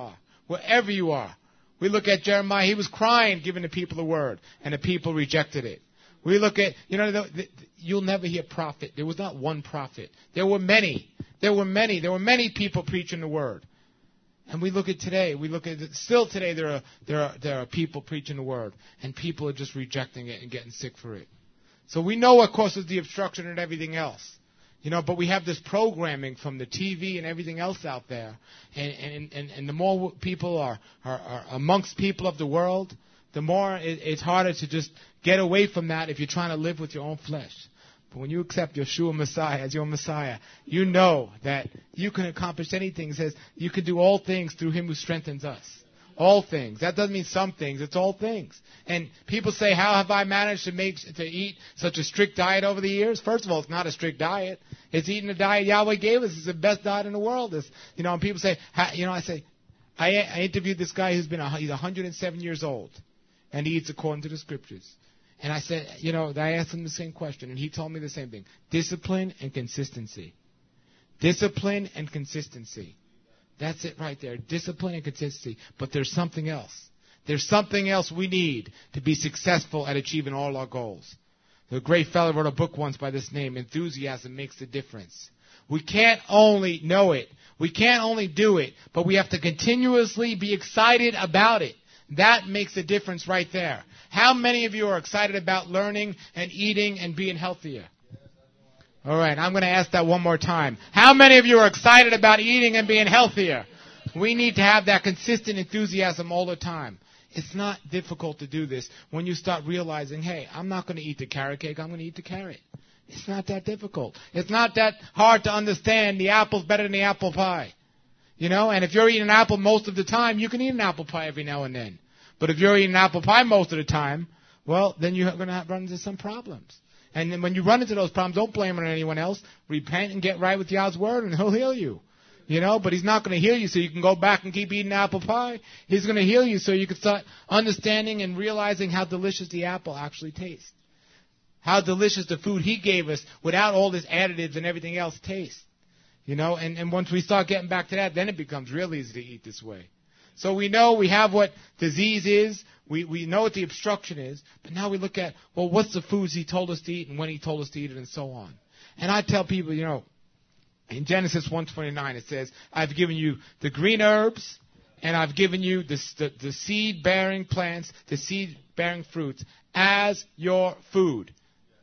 Speaker 2: wherever you are. We look at Jeremiah. He was crying, giving the people the word, and the people rejected it. We look at, you know, the, the, you'll never hear prophet. There was not one prophet. There were many. There were many. There were many people preaching the word. And we look at today. We look at, still today there are, there are, there are people preaching the word, and people are just rejecting it and getting sick for it. So we know what causes the obstruction and everything else. You know, but we have this programming from the T V and everything else out there. And, and, and, and the more people are, are, are amongst people of the world, the more it, it's harder to just get away from that if you're trying to live with your own flesh. But when you accept Yeshua Messiah as your Messiah, you know that you can accomplish anything. It says you can do all things through him who strengthens us. All things. That doesn't mean some things. It's all things. And people say, how have I managed to make to eat such a strict diet over the years? First of all, it's not a strict diet. It's eating the diet Yahweh gave us. It's the best diet in the world. It's, you know, and people say, you know, I say, I, I interviewed this guy who's been, a, he's one hundred seven years old, and he eats according to the scriptures. And I said, you know, I asked him the same question, and he told me the same thing. Discipline and consistency. Discipline and consistency. That's it right there. Discipline and consistency. But there's something else. There's something else we need to be successful at achieving all our goals. The great fellow wrote a book once by this name, Enthusiasm Makes a Difference. We can't only know it. We can't only do it, but we have to continuously be excited about it. That makes a difference right there. How many of you are excited about learning and eating and being healthier? All right, I'm going to ask that one more time. How many of you are excited about eating and being healthier? We need to have that consistent enthusiasm all the time. It's not difficult to do this when you start realizing, hey, I'm not going to eat the carrot cake, I'm going to eat the carrot. It's not that difficult. It's not that hard to understand the apple's better than the apple pie. You know, and if you're eating an apple most of the time, you can eat an apple pie every now and then. But if you're eating apple pie most of the time, well, then you're going to have run into some problems. And then when you run into those problems, don't blame it on anyone else. Repent and get right with Yah's word, and he'll heal you. You know, but he's not going to heal you so you can go back and keep eating apple pie. He's going to heal you so you can start understanding and realizing how delicious the apple actually tastes. How delicious the food he gave us without all this additives and everything else tastes. You know, and, and once we start getting back to that, then it becomes real easy to eat this way. So we know we have what disease is. We, we know what the obstruction is. But now we look at, well, what's the foods he told us to eat and when he told us to eat it and so on. And I tell people, you know, in Genesis one twenty-nine it says, I've given you the green herbs and I've given you the, the, the seed-bearing plants, the seed-bearing fruits as your food.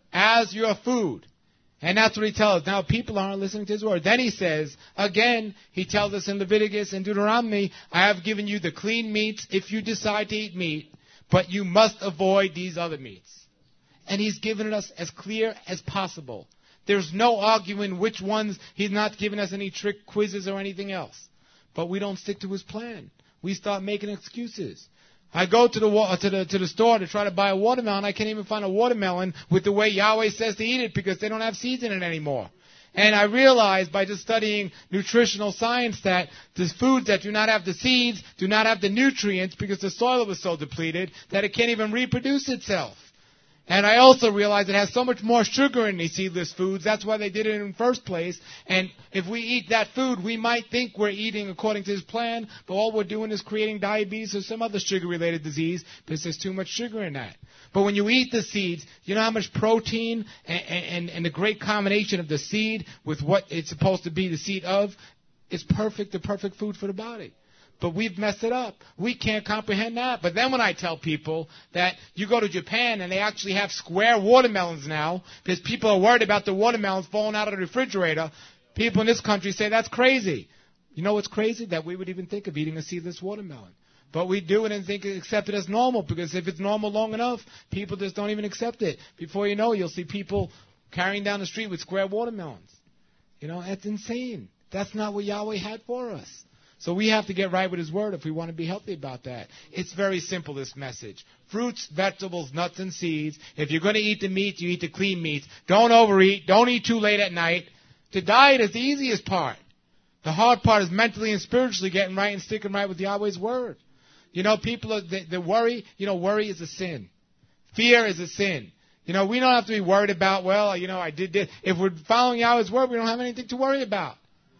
Speaker 2: As your food. And that's what he tells us. Now, people aren't listening to his word. Then he says, again, he tells us in Leviticus and Deuteronomy, I have given you the clean meats if you decide to eat meat, but you must avoid these other meats. And he's given it us as clear as possible. There's no arguing which ones. He's not giving us any trick quizzes or anything else. But we don't stick to his plan. We start making excuses. I go to the, to the to the store to try to buy a watermelon. I can't even find a watermelon with the way Yahweh says to eat it because they don't have seeds in it anymore. And I realized by just studying nutritional science that the foods that do not have the seeds do not have the nutrients because the soil was so depleted that it can't even reproduce itself. And I also realized it has so much more sugar in these seedless foods. That's why they did it in the first place. And if we eat that food, we might think we're eating according to his plan, but all we're doing is creating diabetes or some other sugar-related disease because there's too much sugar in that. But when you eat the seeds, you know how much protein and, and, and the great combination of the seed with what it's supposed to be the seed of is perfect, the perfect food for the body. But we've messed it up. We can't comprehend that. But then when I tell people that you go to Japan and they actually have square watermelons now because people are worried about the watermelons falling out of the refrigerator, people in this country say that's crazy. You know what's crazy? That we would even think of eating a seedless watermelon. But we do it and think accept it as normal because if it's normal long enough, people just don't even accept it. Before you know it, you'll see people carrying down the street with square watermelons. You know, that's insane. That's not what Yahweh had for us. So we have to get right with his word if we want to be healthy about that. It's very simple, this message. Fruits, vegetables, nuts, and seeds. If you're going to eat the meat, you eat the clean meats. Don't overeat. Don't eat too late at night. To diet is the easiest part. The hard part is mentally and spiritually getting right and sticking right with Yahweh's word. You know, people, are, they, they worry. You know, worry is a sin. Fear is a sin. You know, we don't have to be worried about, well, you know, I did this. If we're following Yahweh's word, we don't have anything to worry about.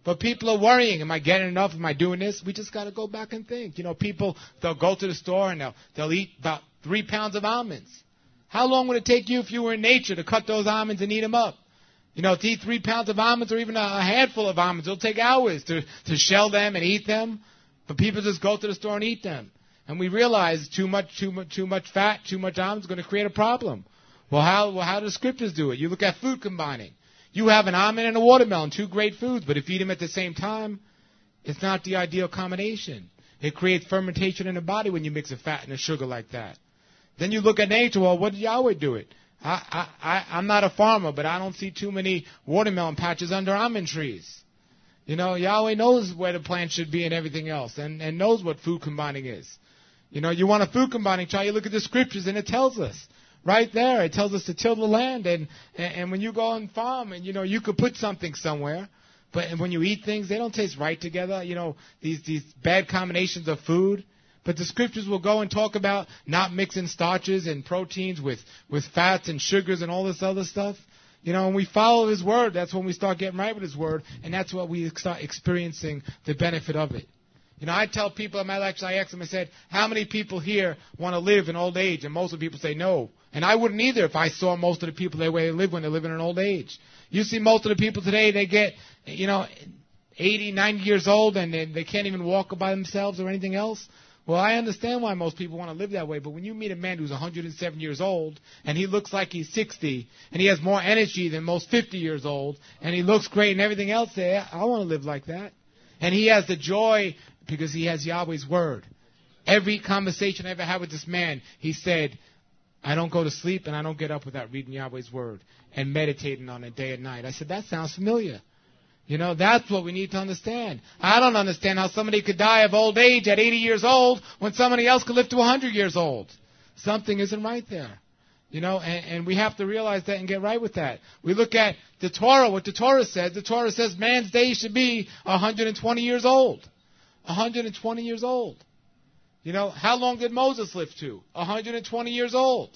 Speaker 2: But people are worrying. Am I getting enough? Am I doing this? We just got to go back and think. You know, people, they'll go to the store and they'll, they'll eat about three pounds of almonds. How long would it take you if you were in nature to cut those almonds and eat them up? You know, to eat three pounds of almonds or even a handful of almonds, it'll take hours to, to shell them and eat them. But people just go to the store and eat them. And we realize too much, too much, too much fat, too much almonds is going to create a problem. Well, how, well, how do the scriptures do it? You look at food combining. You have an almond and a watermelon, two great foods, but if you eat them at the same time, it's not the ideal combination. It creates fermentation in the body when you mix a fat and a sugar like that. Then you look at nature. Well, what did Yahweh do it? I, I, I, I'm not a farmer, but I don't see too many watermelon patches under almond trees. You know, Yahweh knows where the plant should be and everything else, and, and knows what food combining is. You know, you want a food combining chart, you look at the scriptures, and it tells us. Right there, it tells us to till the land, and, and and when you go and farm, and you know you could put something somewhere, but when you eat things, they don't taste right together. You know these these bad combinations of food. But the scriptures will go and talk about not mixing starches and proteins with with fats and sugars and all this other stuff. You know, when we follow His word, that's when we start getting right with His word, and that's what we start experiencing the benefit of it. You know, I tell people in my lecture, I ask them, I said, how many people here want to live in old age? And most of the people say no. And I wouldn't either if I saw most of the people the way they live when they live in an old age. You see most of the people today, they get, you know, eighty, ninety years old and they, they can't even walk by themselves or anything else. Well, I understand why most people want to live that way. But when you meet a man who's one hundred seven years old and he looks like he's sixty and he has more energy than most fifty years old and he looks great and everything else, say, I want to live like that. And he has the joy because he has Yahweh's word. Every conversation I ever had with this man, he said, I don't go to sleep and I don't get up without reading Yahweh's word and meditating on it day and night. I said, that sounds familiar. You know, that's what we need to understand. I don't understand how somebody could die of old age at eighty years old when somebody else could live to one hundred years old. Something isn't right there. You know, and, and we have to realize that and get right with that. We look at the Torah, what the Torah says. The Torah says man's days should be one hundred twenty years old. one hundred twenty years old. You know, how long did Moses live to? one hundred twenty years old.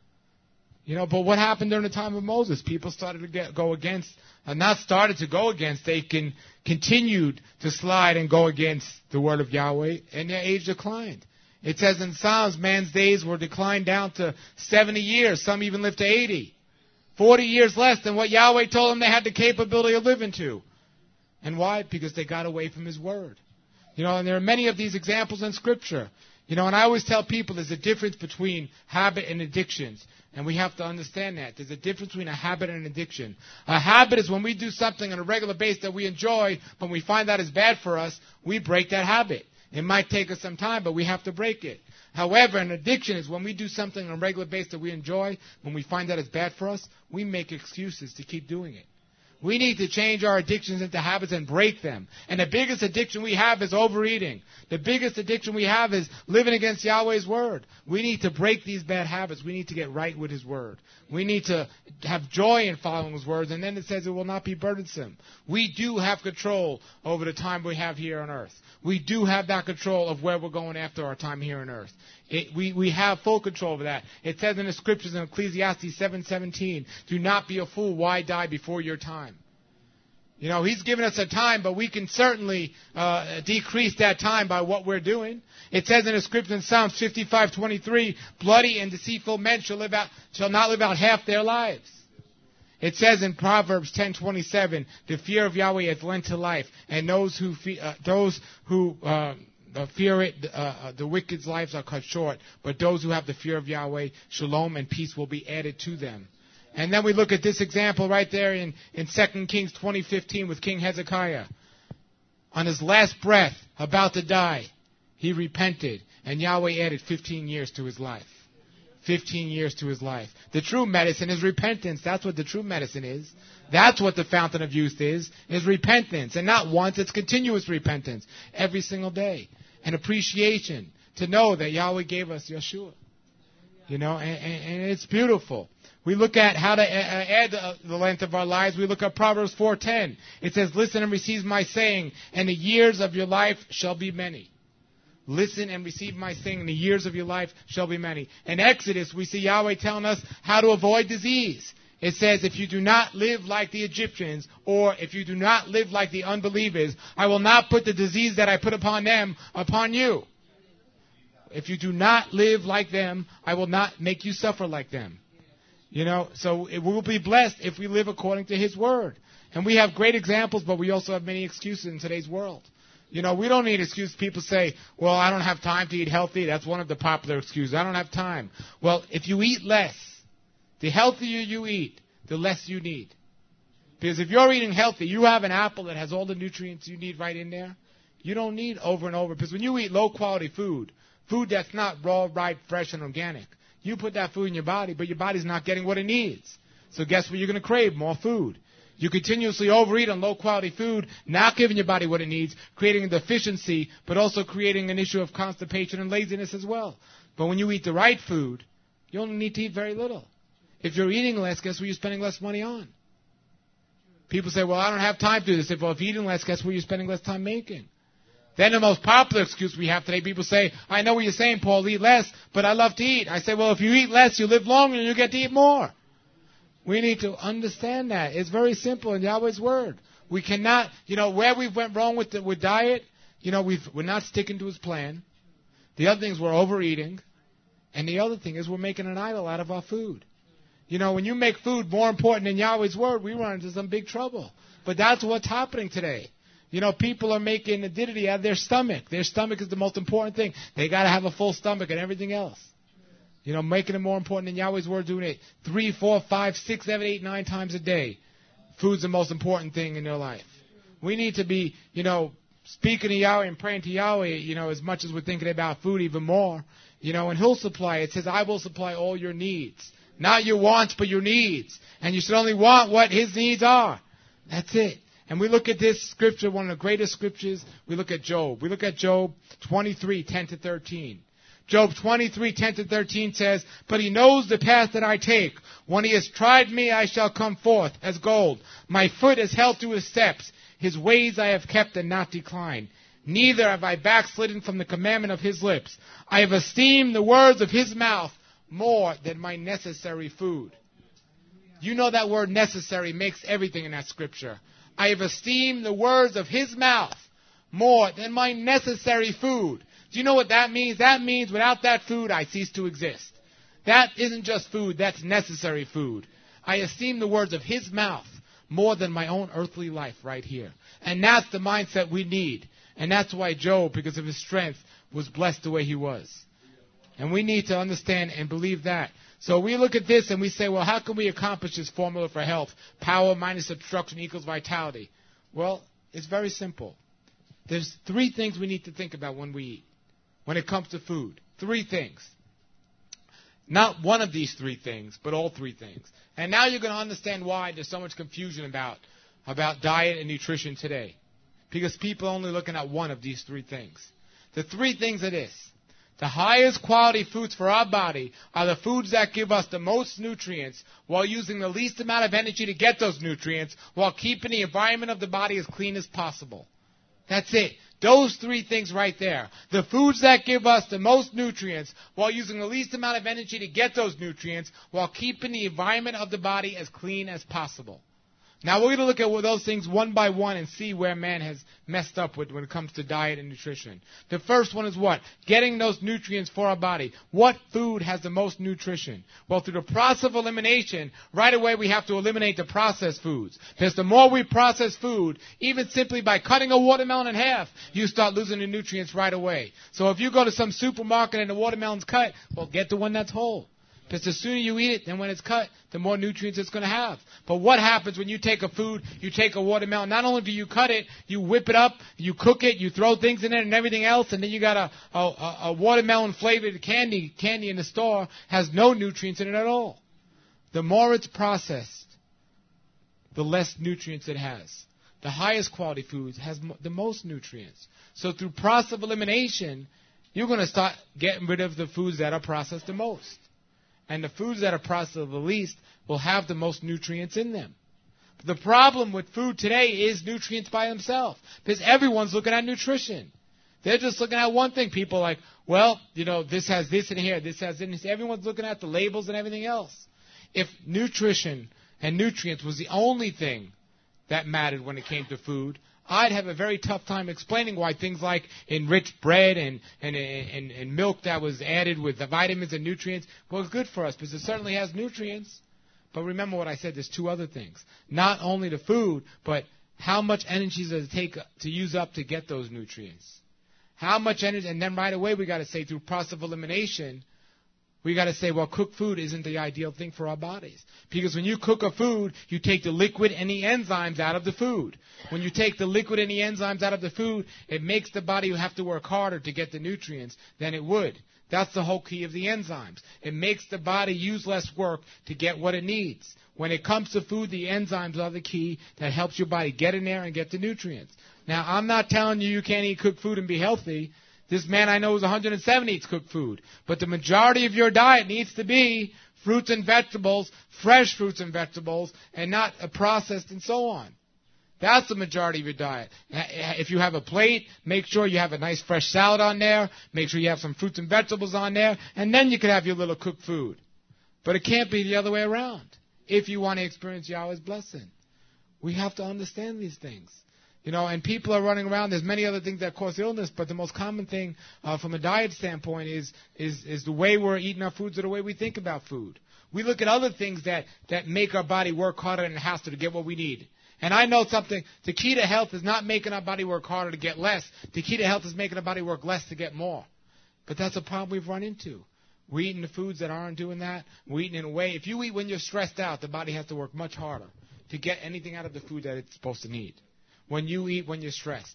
Speaker 2: You know, but what happened during the time of Moses? People started to get, go against, uh, not started to go against, they can, continued to slide and go against the word of Yahweh, and their age declined. It says in Psalms, man's days were declined down to seventy years. Some even lived to eighty. forty years less than what Yahweh told them they had the capability of living to. And why? Because they got away from His word. You know, and there are many of these examples in Scripture. You know, and I always tell people there's a difference between habit and addictions. And we have to understand that. There's a difference between a habit and an addiction. A habit is when we do something on a regular basis that we enjoy, but we find out it's bad for us, we break that habit. It might take us some time, but we have to break it. However, an addiction is when we do something on a regular basis that we enjoy, when we find out it's bad for us, we make excuses to keep doing it. We need to change our addictions into habits and break them. And the biggest addiction we have is overeating. The biggest addiction we have is living against Yahweh's word. We need to break these bad habits. We need to get right with His word. We need to have joy in following His words. And then it says it will not be burdensome. We do have control over the time we have here on earth. We do have that control of where we're going after our time here on earth. It, we, we have full control over that. It says in the scriptures in Ecclesiastes seven seventeen, do not be a fool. Why die before your time? You know, He's given us a time, but we can certainly uh, decrease that time by what we're doing. It says in the scripture in Psalms fifty-five twenty-three, bloody and deceitful men shall live out, shall not live out half their lives. It says in Proverbs ten twenty-seven, the fear of Yahweh has lent to life, and those who fe- uh, those who uh, fear it, uh, the wicked's lives are cut short. But those who have the fear of Yahweh, shalom and peace will be added to them. And then we look at this example right there in, in Second Kings twenty fifteen with King Hezekiah. On his last breath, about to die, he repented, and Yahweh added fifteen years to his life. fifteen years to his life. The true medicine is repentance. That's what the true medicine is. That's what the fountain of youth is, is repentance. And not once, it's continuous repentance. Every single day. And appreciation to know that Yahweh gave us Yeshua. You know, and, and, and it's beautiful. We look at how to add the length of our lives. We look at Proverbs four ten. It says, listen and receive my saying, and the years of your life shall be many. Listen and receive my saying, and the years of your life shall be many. In Exodus, we see Yahweh telling us how to avoid disease. It says, if you do not live like the Egyptians, or if you do not live like the unbelievers, I will not put the disease that I put upon them upon you. If you do not live like them, I will not make you suffer like them. You know, so it will be blessed if we live according to His word. And we have great examples, but we also have many excuses in today's world. You know, we don't need excuses. People say, well, I don't have time to eat healthy. That's one of the popular excuses. I don't have time. Well, if you eat less, the healthier you eat, the less you need. Because if you're eating healthy, you have an apple that has all the nutrients you need right in there. You don't need over and over. Because when you eat low-quality food, food that's not raw, ripe, fresh, and organic, you put that food in your body, but your body's not getting what it needs. So guess what you're going to crave? More food. You continuously overeat on low-quality food, not giving your body what it needs, creating a deficiency, but also creating an issue of constipation and laziness as well. But when you eat the right food, you only need to eat very little. If you're eating less, guess what you're spending less money on? People say, well, I don't have time to do this. If, well, if you're eating less, guess what you're spending less time making? Then the most popular excuse we have today, people say, I know what you're saying, Paul, eat less, but I love to eat. I say, well, if you eat less, you live longer and you get to eat more. We need to understand that. It's very simple in Yahweh's word. We cannot, you know, where we went wrong with the, with diet, you know, we've, we're not sticking to His plan. The other thing is we're overeating. And the other thing is we're making an idol out of our food. You know, when you make food more important than Yahweh's word, we run into some big trouble. But that's what's happening today. You know, people are making a divinity out of their stomach. Their stomach is the most important thing. They got to have a full stomach and everything else. You know, making it more important than Yahweh's word, doing it three, four, five, six, seven, eight, nine times a day. Food's the most important thing in their life. We need to be, you know, speaking to Yahweh and praying to Yahweh, you know, as much as we're thinking about food even more. You know, and He'll supply. It says, I will supply all your needs. Not your wants, but your needs. And you should only want what His needs are. That's it. And we look at this scripture, one of the greatest scriptures. We look at Job. We look at Job twenty-three, ten to thirteen. Job twenty-three, ten to thirteen says, but He knows the path that I take. When He has tried me, I shall come forth as gold. My foot is held to His steps. His ways I have kept and not declined. Neither have I backslidden from the commandment of His lips. I have esteemed the words of His mouth more than my necessary food. You know that word necessary makes everything in that scripture. I have esteemed the words of His mouth more than my necessary food. Do you know what that means? That means without that food, I cease to exist. That isn't just food, that's necessary food. I esteem the words of His mouth more than my own earthly life right here. And that's the mindset we need. And that's why Job, because of his strength, was blessed the way he was. And we need to understand and believe that. So we look at this and we say, well, how can we accomplish this formula for health? Power minus obstruction equals vitality. Well, it's very simple. There's three things we need to think about when we eat, when it comes to food. Three things. Not one of these three things, but all three things. And now you're going to understand why there's so much confusion about, about diet and nutrition today. Because people are only looking at one of these three things. The three things are this. The highest quality foods for our body are the foods that give us the most nutrients while using the least amount of energy to get those nutrients while keeping the environment of the body as clean as possible. That's it. Those three things right there. The foods that give us the most nutrients while using the least amount of energy to get those nutrients while keeping the environment of the body as clean as possible. Now we're going to look at those things one by one and see where man has messed up with when it comes to diet and nutrition. The first one is what? Getting those nutrients for our body. What food has the most nutrition? Well, through the process of elimination, right away we have to eliminate the processed foods. Because the more we process food, even simply by cutting a watermelon in half, you start losing the nutrients right away. So if you go to some supermarket and the watermelon's cut, well, get the one that's whole. Because the sooner you eat it, then when it's cut, the more nutrients it's going to have. But what happens when you take a food, you take a watermelon, not only do you cut it, you whip it up, you cook it, you throw things in it and everything else, and then you got a, a, a watermelon flavored candy, candy in the store, has no nutrients in it at all. The more it's processed, the less nutrients it has. The highest quality foods has mo- the most nutrients. So through process of elimination, you're going to start getting rid of the foods that are processed the most. And the foods that are processed the least will have the most nutrients in them. But the problem with food today is nutrients by themselves. Because everyone's looking at nutrition. They're just looking at one thing. People are like, well, you know, this has this in here, this has this. Everyone's looking at the labels and everything else. If nutrition and nutrients was the only thing that mattered when it came to food, I'd have a very tough time explaining why things like enriched bread and, and, and, and milk that was added with the vitamins and nutrients was good for us, because it certainly has nutrients. But remember what I said, there's two other things. Not only the food, but how much energy does it take to use up to get those nutrients? How much energy, and then right away we got to say through process of elimination, we got to say, well, cooked food isn't the ideal thing for our bodies. Because when you cook a food, you take the liquid and the enzymes out of the food. When you take the liquid and the enzymes out of the food, it makes the body have to work harder to get the nutrients than it would. That's the whole key of the enzymes. It makes the body use less work to get what it needs. When it comes to food, the enzymes are the key that helps your body get in there and get the nutrients. Now, I'm not telling you you can't eat cooked food and be healthy. This man I know is one hundred seven eats cooked food. But the majority of your diet needs to be fruits and vegetables, fresh fruits and vegetables, and not uh, processed and so on. That's the majority of your diet. If you have a plate, make sure you have a nice fresh salad on there. Make sure you have some fruits and vegetables on there. And then you can have your little cooked food. But it can't be the other way around if you want to experience Yahweh's blessing. We have to understand these things. You know, and people are running around. There's many other things that cause illness, but the most common thing uh, from a diet standpoint is, is is the way we're eating our foods or the way we think about food. We look at other things that, that make our body work harder than it has to to get what we need. And I know something. The key to health is not making our body work harder to get less. The key to health is making our body work less to get more. But that's a problem we've run into. We're eating the foods that aren't doing that. We're eating in a way. If you eat when you're stressed out, the body has to work much harder to get anything out of the food that it's supposed to need. When you eat when you're stressed.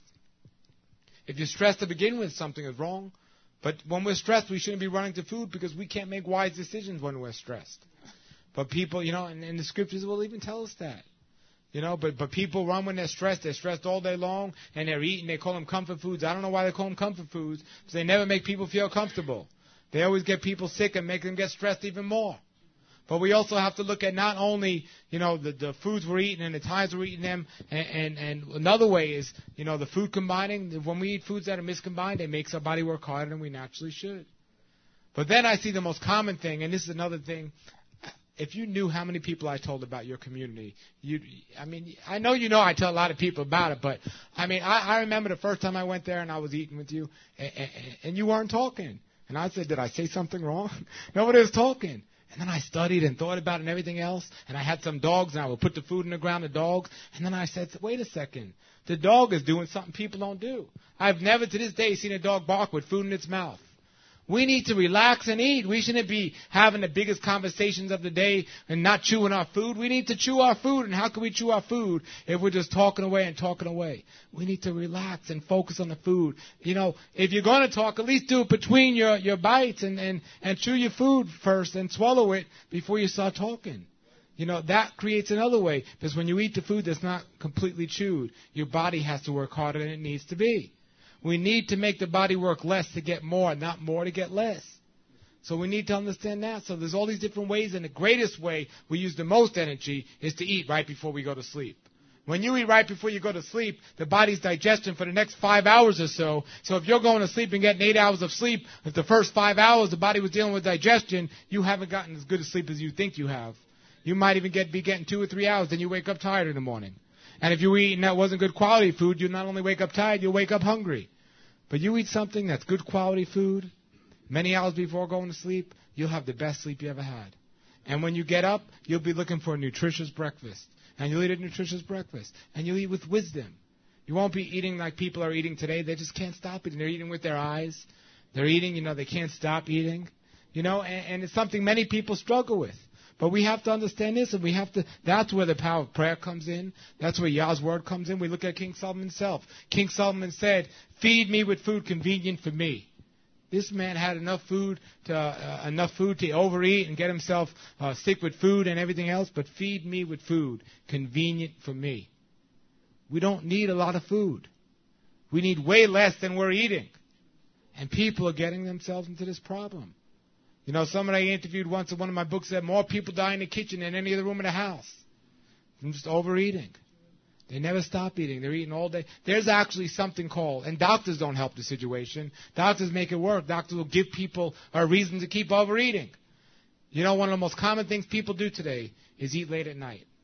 Speaker 2: If you're stressed to begin with, something is wrong. But when we're stressed, we shouldn't be running to food because we can't make wise decisions when we're stressed. But people, you know, and, and the scriptures will even tell us that. You know, but, but people run when they're stressed. They're stressed all day long, and they're eating. They call them comfort foods. I don't know why they call them comfort foods, because they never make people feel comfortable. They always get people sick and make them get stressed even more. But we also have to look at not only, you know, the, the foods we're eating and the times we're eating them, and, and, and another way is, you know, the food combining. When we eat foods that are miscombined, it makes our body work harder than we naturally should. But then I see the most common thing, and this is another thing. If you knew how many people I told about your community, you, I mean, I know you know I tell a lot of people about it, but, I mean, I, I remember the first time I went there and I was eating with you, and, and, and you weren't talking. And I said, did I say something wrong? Nobody was talking. And then I studied and thought about it and everything else. And I had some dogs, and I would put the food in the ground, the dogs. And then I said, wait a second. The dog is doing something people don't do. I've never to this day seen a dog bark with food in its mouth. We need to relax and eat. We shouldn't be having the biggest conversations of the day and not chewing our food. We need to chew our food. And how can we chew our food if we're just talking away and talking away? We need to relax and focus on the food. You know, if you're going to talk, at least do it between your, your bites and, and, and chew your food first and swallow it before you start talking. You know, that creates another way. Because when you eat the food that's not completely chewed, your body has to work harder than it needs to be. We need to make the body work less to get more, not more to get less. So we need to understand that. So there's all these different ways, and the greatest way we use the most energy is to eat right before we go to sleep. When you eat right before you go to sleep, the body's digesting for the next five hours or so. So if you're going to sleep and getting eight hours of sleep, if the first five hours the body was dealing with digestion, you haven't gotten as good a sleep as you think you have. You might even get be getting two or three hours, then you wake up tired in the morning. And if you eat and that wasn't good quality food, you not only wake up tired, you'll wake up hungry. But you eat something that's good quality food, many hours before going to sleep, you'll have the best sleep you ever had. And when you get up, you'll be looking for a nutritious breakfast. And you'll eat a nutritious breakfast. And you'll eat with wisdom. You won't be eating like people are eating today. They just can't stop eating. They're eating with their eyes. They're eating, you know, they can't stop eating. You know, and, and it's something many people struggle with. But we have to understand this, and we have to, that's where the power of prayer comes in. That's where Yah's word comes in. We look at King Solomon himself. King Solomon said, feed me with food convenient for me. This man had enough food to, uh, enough food to overeat and get himself uh, sick with food and everything else, but feed me with food convenient for me. We don't need a lot of food. We need way less than we're eating. And people are getting themselves into this problem. You know, someone I interviewed once in one of my books said more people die in the kitchen than any other room in the house from just overeating. They never stop eating. They're eating all day. There's actually something called, and doctors don't help the situation. Doctors make it work. Doctors will give people a reason to keep overeating. You know, one of the most common things people do today is eat late at night.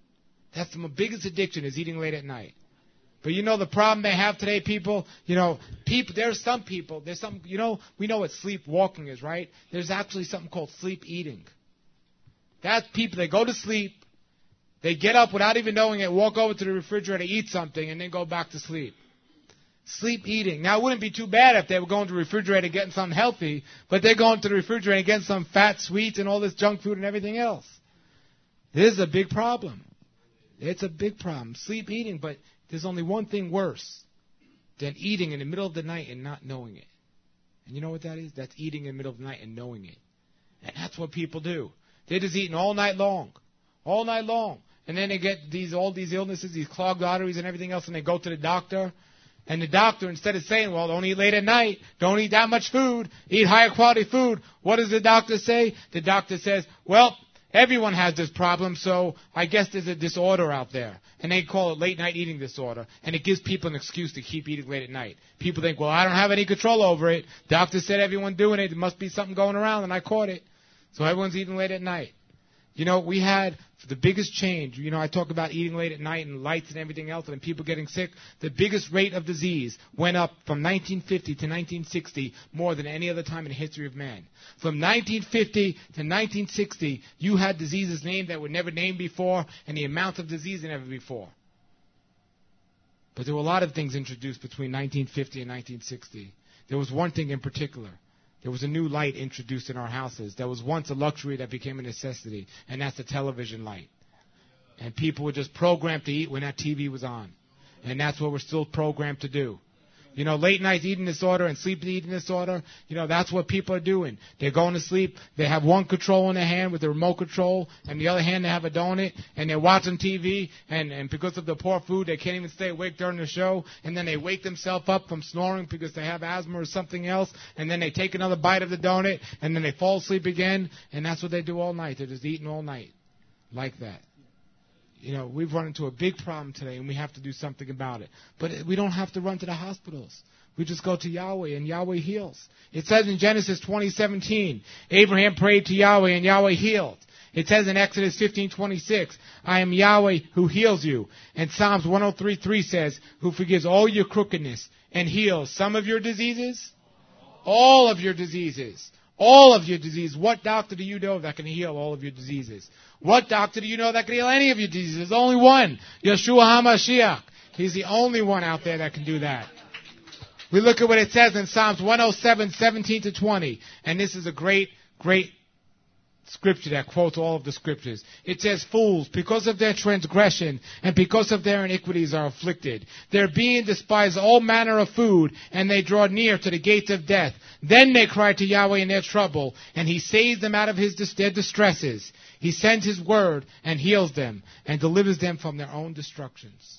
Speaker 2: That's the biggest addiction, is eating late at night. But you know the problem they have today, people? You know, people. There's some people, there's some, you know, we know what sleepwalking is, right? There's actually something called sleep eating. That's people, they go to sleep, they get up without even knowing it, walk over to the refrigerator, eat something, and then go back to sleep. Sleep eating. Now, it wouldn't be too bad if they were going to the refrigerator getting something healthy, but they're going to the refrigerator and getting some fat sweets and all this junk food and everything else. This is a big problem. It's a big problem. Sleep eating, but there's only one thing worse than eating in the middle of the night and not knowing it. And you know what that is? That's eating in the middle of the night and knowing it. And that's what people do. They're just eating all night long. All night long. And then they get these all these illnesses, these clogged arteries and everything else, and they go to the doctor. And the doctor, instead of saying, well, don't eat late at night, don't eat that much food, eat higher quality food, what does the doctor say? The doctor says, well, everyone has this problem, so I guess there's a disorder out there. And they call it late night eating disorder. And it gives people an excuse to keep eating late at night. People think, well, I don't have any control over it. Doctor said everyone doing it. There must be something going around, and I caught it. So everyone's eating late at night. You know, we had the biggest change. You know, I talk about eating late at night and lights and everything else and people getting sick. The biggest rate of disease went up from nineteen fifty to nineteen sixty more than any other time in the history of man. From nineteen fifty to nineteen sixty, you had diseases named that were never named before and the amount of disease never before. But there were a lot of things introduced between nineteen fifty and nineteen sixty. There was one thing in particular. There was a new light introduced in our houses. There was once a luxury that became a necessity, and that's the television light. And people were just programmed to eat when that T V was on. And that's what we're still programmed to do. You know, late night eating disorder and sleep eating disorder, you know, that's what people are doing. They're going to sleep. They have one control in their hand with the remote control, and the other hand they have a donut, and they're watching T V, and, and because of the poor food, they can't even stay awake during the show, and then they wake themselves up from snoring because they have asthma or something else, and then they take another bite of the donut, and then they fall asleep again, and that's what they do all night. They're just eating all night like that. You know, we've run into a big problem today, and we have to do something about it. But we don't have to run to the hospitals. We just go to Yahweh, and Yahweh heals. It says in Genesis twenty seventeen, Abraham prayed to Yahweh, and Yahweh healed. It says in Exodus fifteen twenty-six, I am Yahweh who heals you. And Psalms one oh three three says, who forgives all your crookedness and heals some of your diseases? All of your diseases. All of your disease. What doctor do you know that can heal all of your diseases? What doctor do you know that can heal any of your diseases? There's only one. Yeshua HaMashiach. He's the only one out there that can do that. We look at what it says in Psalms one oh seven, seventeen to twenty. And this is a great, great scripture that quotes all of the scriptures. It says, fools, because of their transgression and because of their iniquities are afflicted. Their being despise all manner of food, and they draw near to the gates of death. Then they cry to Yahweh in their trouble, and he saves them out of his their distresses. He sends his word and heals them and delivers them from their own destructions.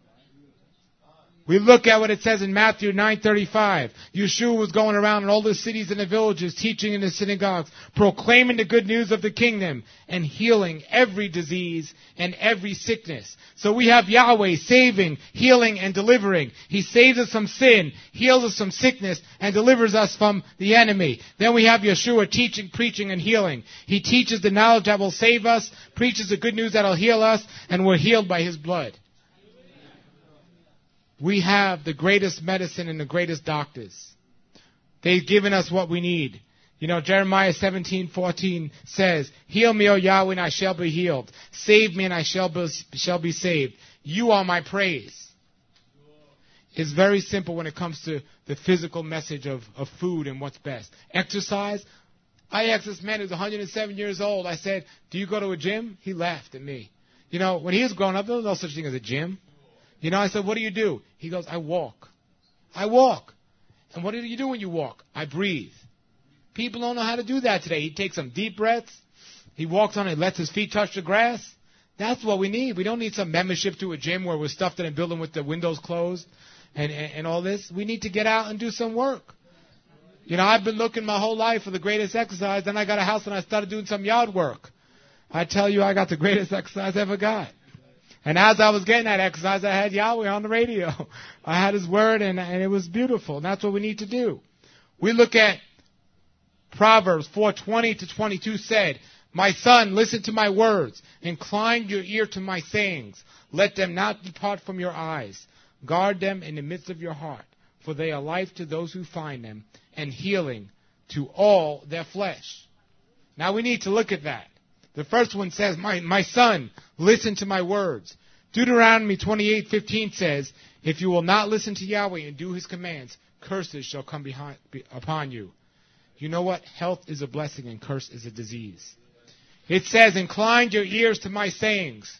Speaker 2: We look at what it says in Matthew nine thirty-five. Yeshua was going around in all the cities and the villages, teaching in the synagogues, proclaiming the good news of the kingdom, and healing every disease and every sickness. So we have Yahweh saving, healing, and delivering. He saves us from sin, heals us from sickness, and delivers us from the enemy. Then we have Yeshua teaching, preaching, and healing. He teaches the knowledge that will save us, preaches the good news that will heal us, and we're healed by his blood. We have the greatest medicine and the greatest doctors. They've given us what we need. You know, Jeremiah seventeen fourteen says, heal me, O Yahweh, and I shall be healed. Save me, and I shall be, shall be saved. You are my praise. It's very simple when it comes to the physical message of, of food and what's best. Exercise. I asked this man who's one hundred seven years old. I said, do you go to a gym? He laughed at me. You know, when he was growing up, there was no such thing as a gym. You know, I said, what do you do? He goes, I walk. I walk. And what do you do when you walk? I breathe. People don't know how to do that today. He takes some deep breaths. He walks on it, lets his feet touch the grass. That's what we need. We don't need some membership to a gym where we're stuffed in a building with the windows closed and, and, and all this. We need to get out and do some work. You know, I've been looking my whole life for the greatest exercise. Then I got a house and I started doing some yard work. I tell you, I got the greatest exercise I ever got. And as I was getting that exercise, I had Yahweh on the radio. I had his word, and, and it was beautiful. And that's what we need to do. We look at Proverbs four twenty to twenty-two said, My son, listen to my words. Incline your ear to my sayings. Let them not depart from your eyes. Guard them in the midst of your heart, for they are life to those who find them, and healing to all their flesh. Now we need to look at that. The first one says, my, my son, listen to my words. Deuteronomy twenty-eight fifteen says, if you will not listen to Yahweh and do his commands, curses shall come behind, be, upon you. You know what? Health is a blessing and curse is a disease. It says, incline your ears to my sayings.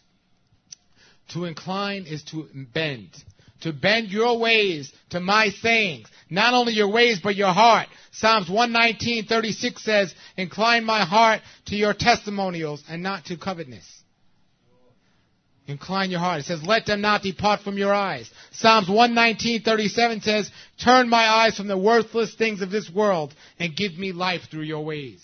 Speaker 2: To incline is to bend. To bend your ways to my sayings. Not only your ways, but your heart. Psalms one nineteen thirty-six says, incline my heart to your testimonials and not to covetousness. Incline your heart. It says, let them not depart from your eyes. Psalms one nineteen thirty-seven says, turn my eyes from the worthless things of this world and give me life through your ways.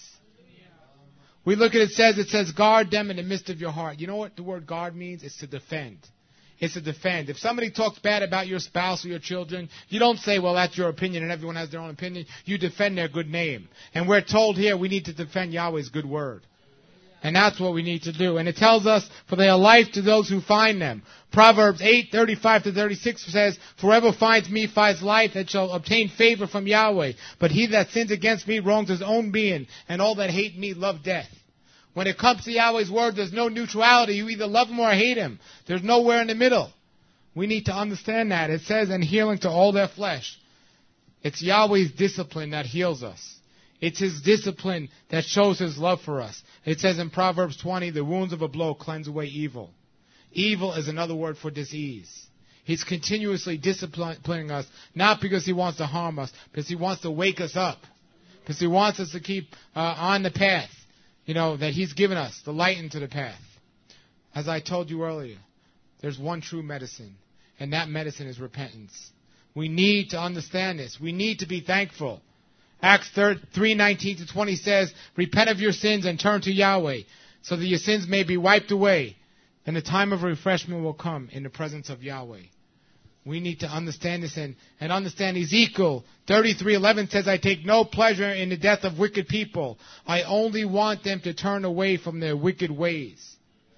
Speaker 2: We look at it, it says, it says, guard them in the midst of your heart. You know what the word guard means? It's to defend. It's to defend. If somebody talks bad about your spouse or your children, you don't say, well, that's your opinion and everyone has their own opinion. You defend their good name. And we're told here we need to defend Yahweh's good word. And that's what we need to do. And it tells us, for they are life to those who find them. Proverbs eight thirty-five to thirty-six says, whoever finds me finds life and shall obtain favor from Yahweh. But he that sins against me wrongs his own being, and all that hate me love death. When it comes to Yahweh's word, there's no neutrality. You either love him or hate him. There's nowhere in the middle. We need to understand that. It says, and healing to all their flesh. It's Yahweh's discipline that heals us. It's his discipline that shows his love for us. It says in Proverbs twenty, the wounds of a blow cleanse away evil. Evil is another word for disease. He's continuously disciplining us, not because he wants to harm us, because he wants to wake us up. Because he wants us to keep uh, on the path, you know, that he's given us, the light into the path. As I told you earlier, there's one true medicine, and that medicine is repentance. We need to understand this. We need to be thankful. Acts three nineteen to twenty says, repent of your sins and turn to Yahweh, so that your sins may be wiped away, and the time of refreshment will come in the presence of Yahweh. We need to understand this and, and understand Ezekiel thirty-three eleven says, I take no pleasure in the death of wicked people. I only want them to turn away from their wicked ways.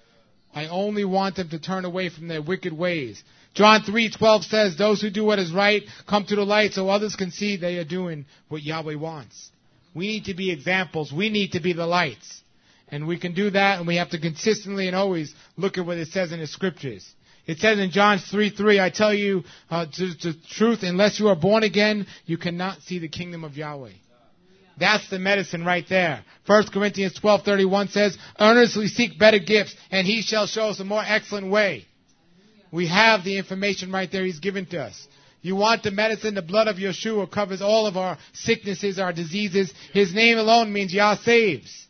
Speaker 2: I only want them to turn away from their wicked ways. John three twelve says, those who do what is right come to the light so others can see they are doing what Yahweh wants. We need to be examples. We need to be the lights. And we can do that, and we have to consistently and always look at what it says in the scriptures. It says in John three three, I tell you uh, to, to truth, unless you are born again, you cannot see the kingdom of Yahweh. That's the medicine right there. First Corinthians twelve thirty-one says, earnestly seek better gifts, and he shall show us a more excellent way. We have the information right there he's given to us. You want the medicine, the blood of Yeshua covers all of our sicknesses, our diseases. His name alone means Yah saves.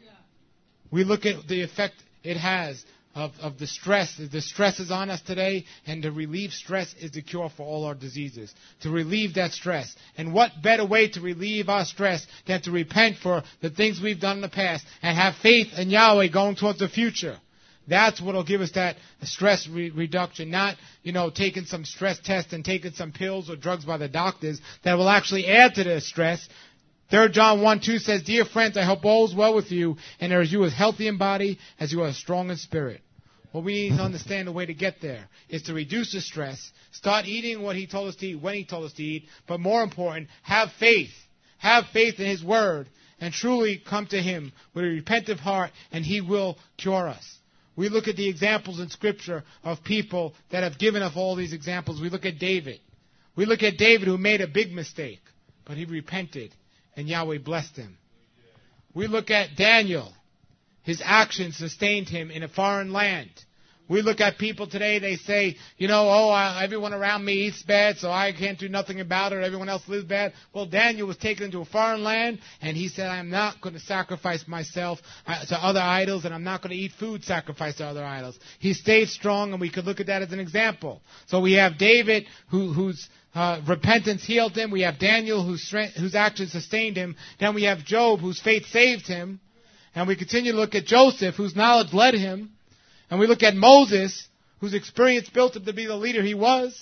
Speaker 2: We look at the effect it has of, of the stress. The stress is on us today, and to relieve stress is the cure for all our diseases. To relieve that stress. And what better way to relieve our stress than to repent for the things we've done in the past and have faith in Yahweh going towards the future. That's what will give us that stress re- reduction, not, you know, taking some stress test and taking some pills or drugs by the doctors that will actually add to the stress. Third John one two says, dear friends, I hope all is well with you, and as you are healthy in body, as you are strong in spirit. What we need to understand the way to get there is to reduce the stress, start eating what he told us to eat when he told us to eat, but more important, have faith. Have faith in his word, and truly come to him with a repentant heart, and he will cure us. We look at the examples in Scripture of people that have given us all these examples. We look at David. We look at David who made a big mistake, but he repented, and Yahweh blessed him. We look at Daniel. His actions sustained him in a foreign land. We look at people today, they say, you know, oh, I, everyone around me eats bad, so I can't do nothing about it, everyone else lives bad. Well, Daniel was taken into a foreign land, and he said, I'm not going to sacrifice myself uh, to other idols, and I'm not going to eat food sacrificed to other idols. He stayed strong, and we could look at that as an example. So we have David, who, whose uh, repentance healed him. We have Daniel, whose, strength, whose actions sustained him. Then we have Job, whose faith saved him. And we continue to look at Joseph, whose knowledge led him. And we look at Moses, whose experience built him to be the leader he was.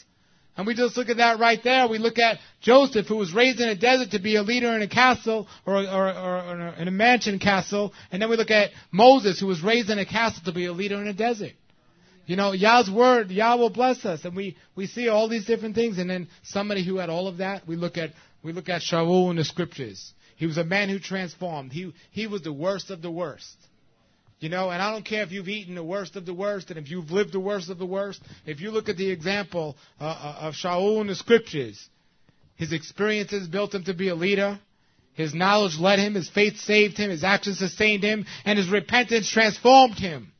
Speaker 2: And we just look at that right there. We look at Joseph, who was raised in a desert to be a leader in a castle or, or, or, or in a mansion castle. And then we look at Moses, who was raised in a castle to be a leader in a desert. You know, Yah's word, Yah will bless us. And we, we see all these different things. And then somebody who had all of that, we look at we look at Shaul in the scriptures. He was a man who transformed. He he was the worst of the worst. You know, and I don't care if you've eaten the worst of the worst and if you've lived the worst of the worst. If you look at the example uh, of Shaul in the scriptures, his experiences built him to be a leader. His knowledge led him. His faith saved him. His actions sustained him. And his repentance transformed him.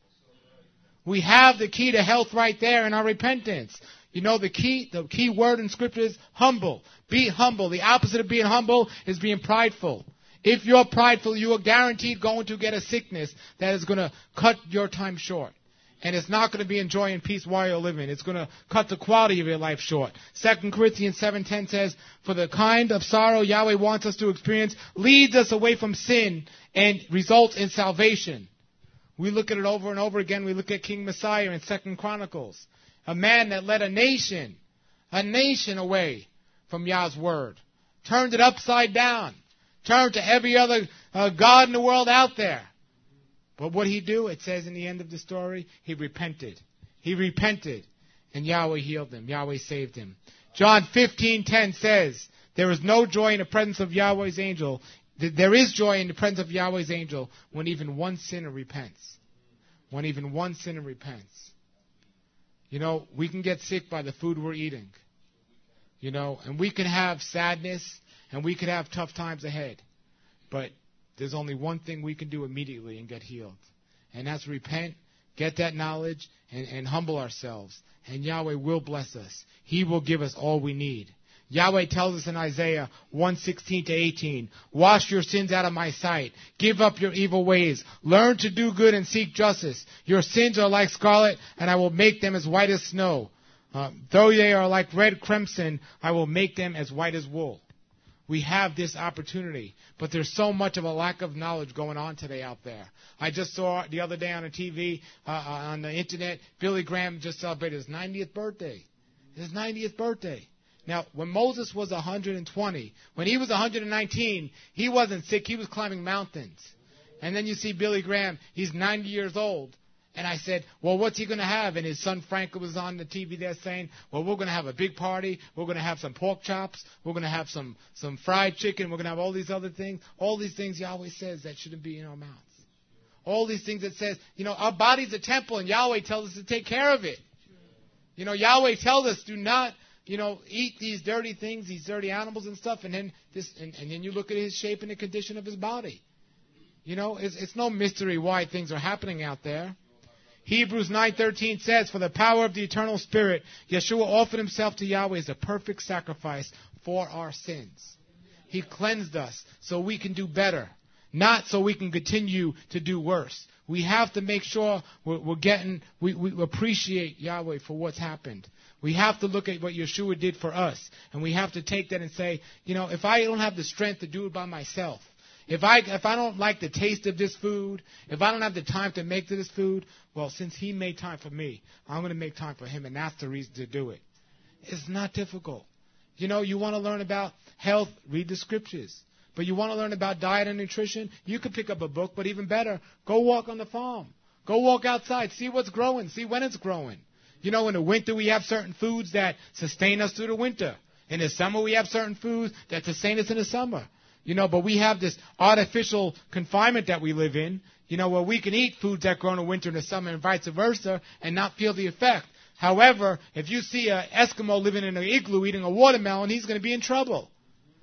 Speaker 2: We have the key to health right there in our repentance. You know, the key, the key word in scripture is humble. Be humble. The opposite of being humble is being prideful. If you're prideful, you are guaranteed going to get a sickness that is going to cut your time short. And it's not going to be enjoying peace while you're living. It's going to cut the quality of your life short. Second Corinthians seven ten says, for the kind of sorrow Yahweh wants us to experience leads us away from sin and results in salvation. We look at it over and over again. We look at King Messiah in Second Chronicles. A man that led a nation, a nation away from Yah's word. Turned it upside down. Turned to every other uh, god in the world out there. But what did he do? It says in the end of the story, he repented. He repented. And Yahweh healed him. Yahweh saved him. John fifteen ten says, there is no joy in the presence of Yahweh's angel. There is joy in the presence of Yahweh's angel when even one sinner repents. When even one sinner repents. You know, we can get sick by the food we're eating. You know, and we can have sadness and we could have tough times ahead. But there's only one thing we can do immediately and get healed. And that's repent, get that knowledge, and, and humble ourselves. And Yahweh will bless us. He will give us all we need. Yahweh tells us in Isaiah one sixteen to eighteen, wash your sins out of my sight. Give up your evil ways. Learn to do good and seek justice. Your sins are like scarlet, and I will make them as white as snow. Uh, though they are like red crimson, I will make them as white as wool. We have this opportunity, but there's so much of a lack of knowledge going on today out there. I just saw the other day on the T V, uh, on the internet, Billy Graham just celebrated his ninetieth birthday. His ninetieth birthday. Now, when Moses was one hundred twenty, when he was one hundred nineteen, he wasn't sick. He was climbing mountains. And then you see Billy Graham, he's ninety years old. And I said, well, what's he going to have? And his son Frank was on the T V there saying, well, we're going to have a big party. We're going to have some pork chops. We're going to have some, some fried chicken. We're going to have all these other things. All these things Yahweh says that shouldn't be in our mouths. All these things that says, you know, our body's a temple and Yahweh tells us to take care of it. You know, Yahweh tells us do not, you know, eat these dirty things, these dirty animals and stuff. And then this, and, and then you look at his shape and the condition of his body. You know, it's, it's no mystery why things are happening out there. Hebrews nine thirteen says, for the power of the eternal spirit, Yeshua offered himself to Yahweh as a perfect sacrifice for our sins. He cleansed us so we can do better, not so we can continue to do worse. We have to make sure we're, we're getting, we, we appreciate Yahweh for what's happened. We have to look at what Yeshua did for us, and we have to take that and say, you know, if I don't have the strength to do it by myself, If I if I don't like the taste of this food, if I don't have the time to make this food, well, since he made time for me, I'm going to make time for him, and that's the reason to do it. It's not difficult. You know, you want to learn about health, read the scriptures. But you want to learn about diet and nutrition, you can pick up a book, but even better, go walk on the farm. Go walk outside, see what's growing, see when it's growing. You know, in the winter we have certain foods that sustain us through the winter. In the summer we have certain foods that sustain us in the summer. You know, but we have this artificial confinement that we live in, you know, where we can eat foods that grow in the winter and the summer and vice versa and not feel the effect. However, if you see an Eskimo living in an igloo eating a watermelon, he's going to be in trouble.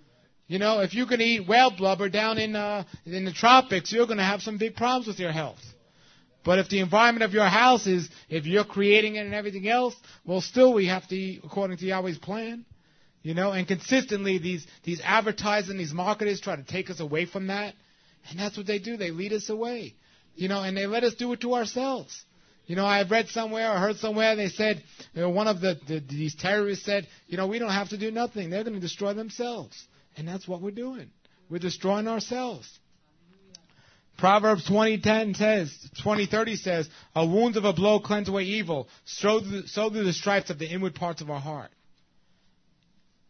Speaker 2: You know, if you're going to eat whale blubber down in, uh, in the tropics, you're going to have some big problems with your health. But if the environment of your house is, if you're creating it and everything else, well, still we have to eat according to Yahweh's plan. You know, and consistently these, these advertisers and these marketers try to take us away from that. And that's what they do. They lead us away. You know, and they let us do it to ourselves. You know, I've read somewhere or heard somewhere they said, you know, one of the, the these terrorists said, you know, we don't have to do nothing. They're going to destroy themselves. And that's what we're doing. We're destroying ourselves. Proverbs twenty ten says, twenty thirty says, a wound of a blow cleanse away evil. So do, so do the stripes of the inward parts of our heart.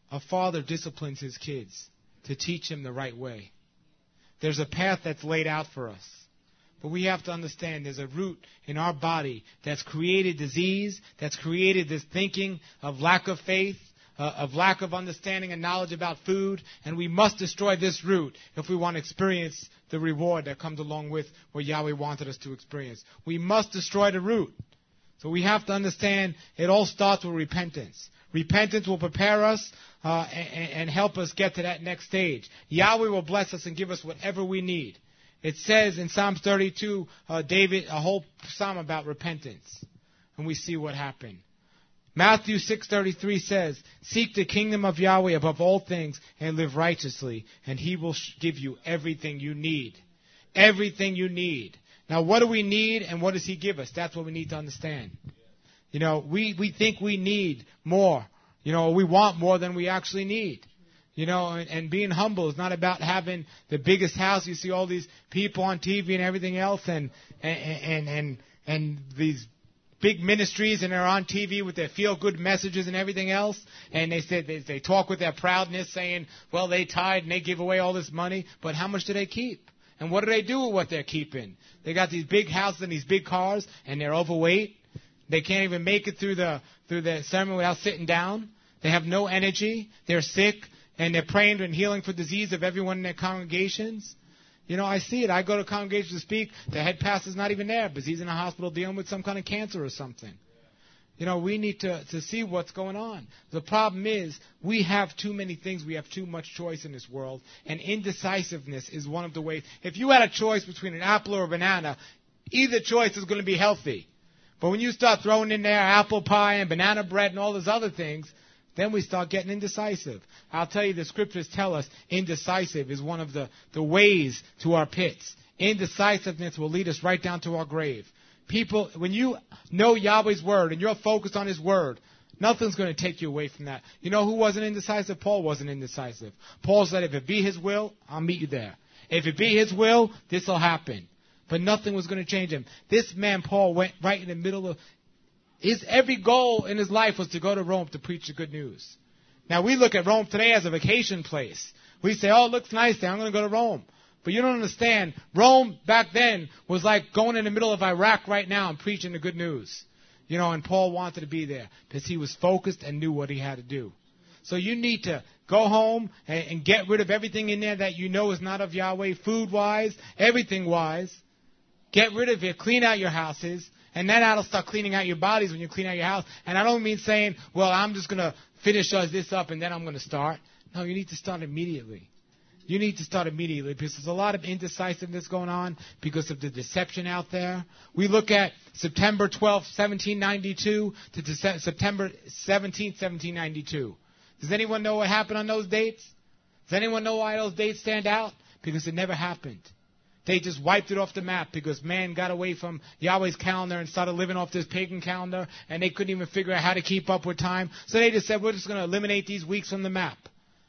Speaker 2: a father disciplines his kids to teach them the right way. There's a path that's laid out for us. But we have to understand there's a root in our body that's created disease, that's created this thinking of lack of faith, uh, of lack of understanding and knowledge about food, and we must destroy this root if we want to experience the reward that comes along with what Yahweh wanted us to experience. We must destroy the root. So we have to understand it all starts with repentance. Repentance will prepare us uh, and, and help us get to that next stage. Yahweh will bless us and give us whatever we need. It says in Psalms thirty-two, uh, David, a whole psalm about repentance. And we see what happened. Matthew six thirty-three says, seek the kingdom of Yahweh above all things and live righteously, and he will give you everything you need. Everything you need. Now, what do we need and what does he give us? That's what we need to understand. You know, we, we think we need more. You know, we want more than we actually need. You know, and, and being humble is not about having the biggest house. You see all these people on T V and everything else, and and and and, and these big ministries, and they're on T V with their feel-good messages and everything else. And they said they, they talk with their proudness, saying, "Well, they tithe and they give away all this money, but how much do they keep? And what do they do with what they're keeping? They got these big houses and these big cars, and they're overweight. They can't even make it through the through the sermon without sitting down. They have no energy. They're sick." And they're praying and healing for disease of everyone in their congregations. You know, I see it. I go to congregations to speak. The head pastor's not even there because he's in a hospital dealing with some kind of cancer or something. You know, we need to, to see what's going on. The problem is we have too many things. We have too much choice in this world. And indecisiveness is one of the ways. If you had a choice between an apple or a banana, either choice is going to be healthy. But when you start throwing in there apple pie and banana bread and all those other things, then we start getting indecisive. I'll tell you, the scriptures tell us indecisive is one of the, the ways to our pits. Indecisiveness will lead us right down to our grave. People, when you know Yahweh's word and you're focused on his word, nothing's going to take you away from that. You know who wasn't indecisive? Paul wasn't indecisive. Paul said, if it be his will, I'll meet you there. If it be his will, this will happen. But nothing was going to change him. This man, Paul, went right in the middle of... His every goal in his life was to go to Rome to preach the good news. Now, we look at Rome today as a vacation place. We say, oh, it looks nice there. I'm going to go to Rome. But you don't understand. Rome back then was like going in the middle of Iraq right now and preaching the good news. You know, and Paul wanted to be there because he was focused and knew what he had to do. So you need to go home and, and get rid of everything in there that you know is not of Yahweh, food-wise, everything-wise. Get rid of it. Clean out your houses. And then that'll start cleaning out your bodies when you clean out your house. And I don't mean saying, well, I'm just going to finish this up and then I'm going to start. No, you need to start immediately. You need to start immediately because there's a lot of indecisiveness going on because of the deception out there. We look at September twelfth, seventeen ninety-two to Dece- September seventeenth, seventeen ninety-two. Does anyone know what happened on those dates? Does anyone know why those dates stand out? Because it never happened. They just wiped it off the map because man got away from Yahweh's calendar and started living off this pagan calendar, and they couldn't even figure out how to keep up with time. So they just said, we're just going to eliminate these weeks from the map.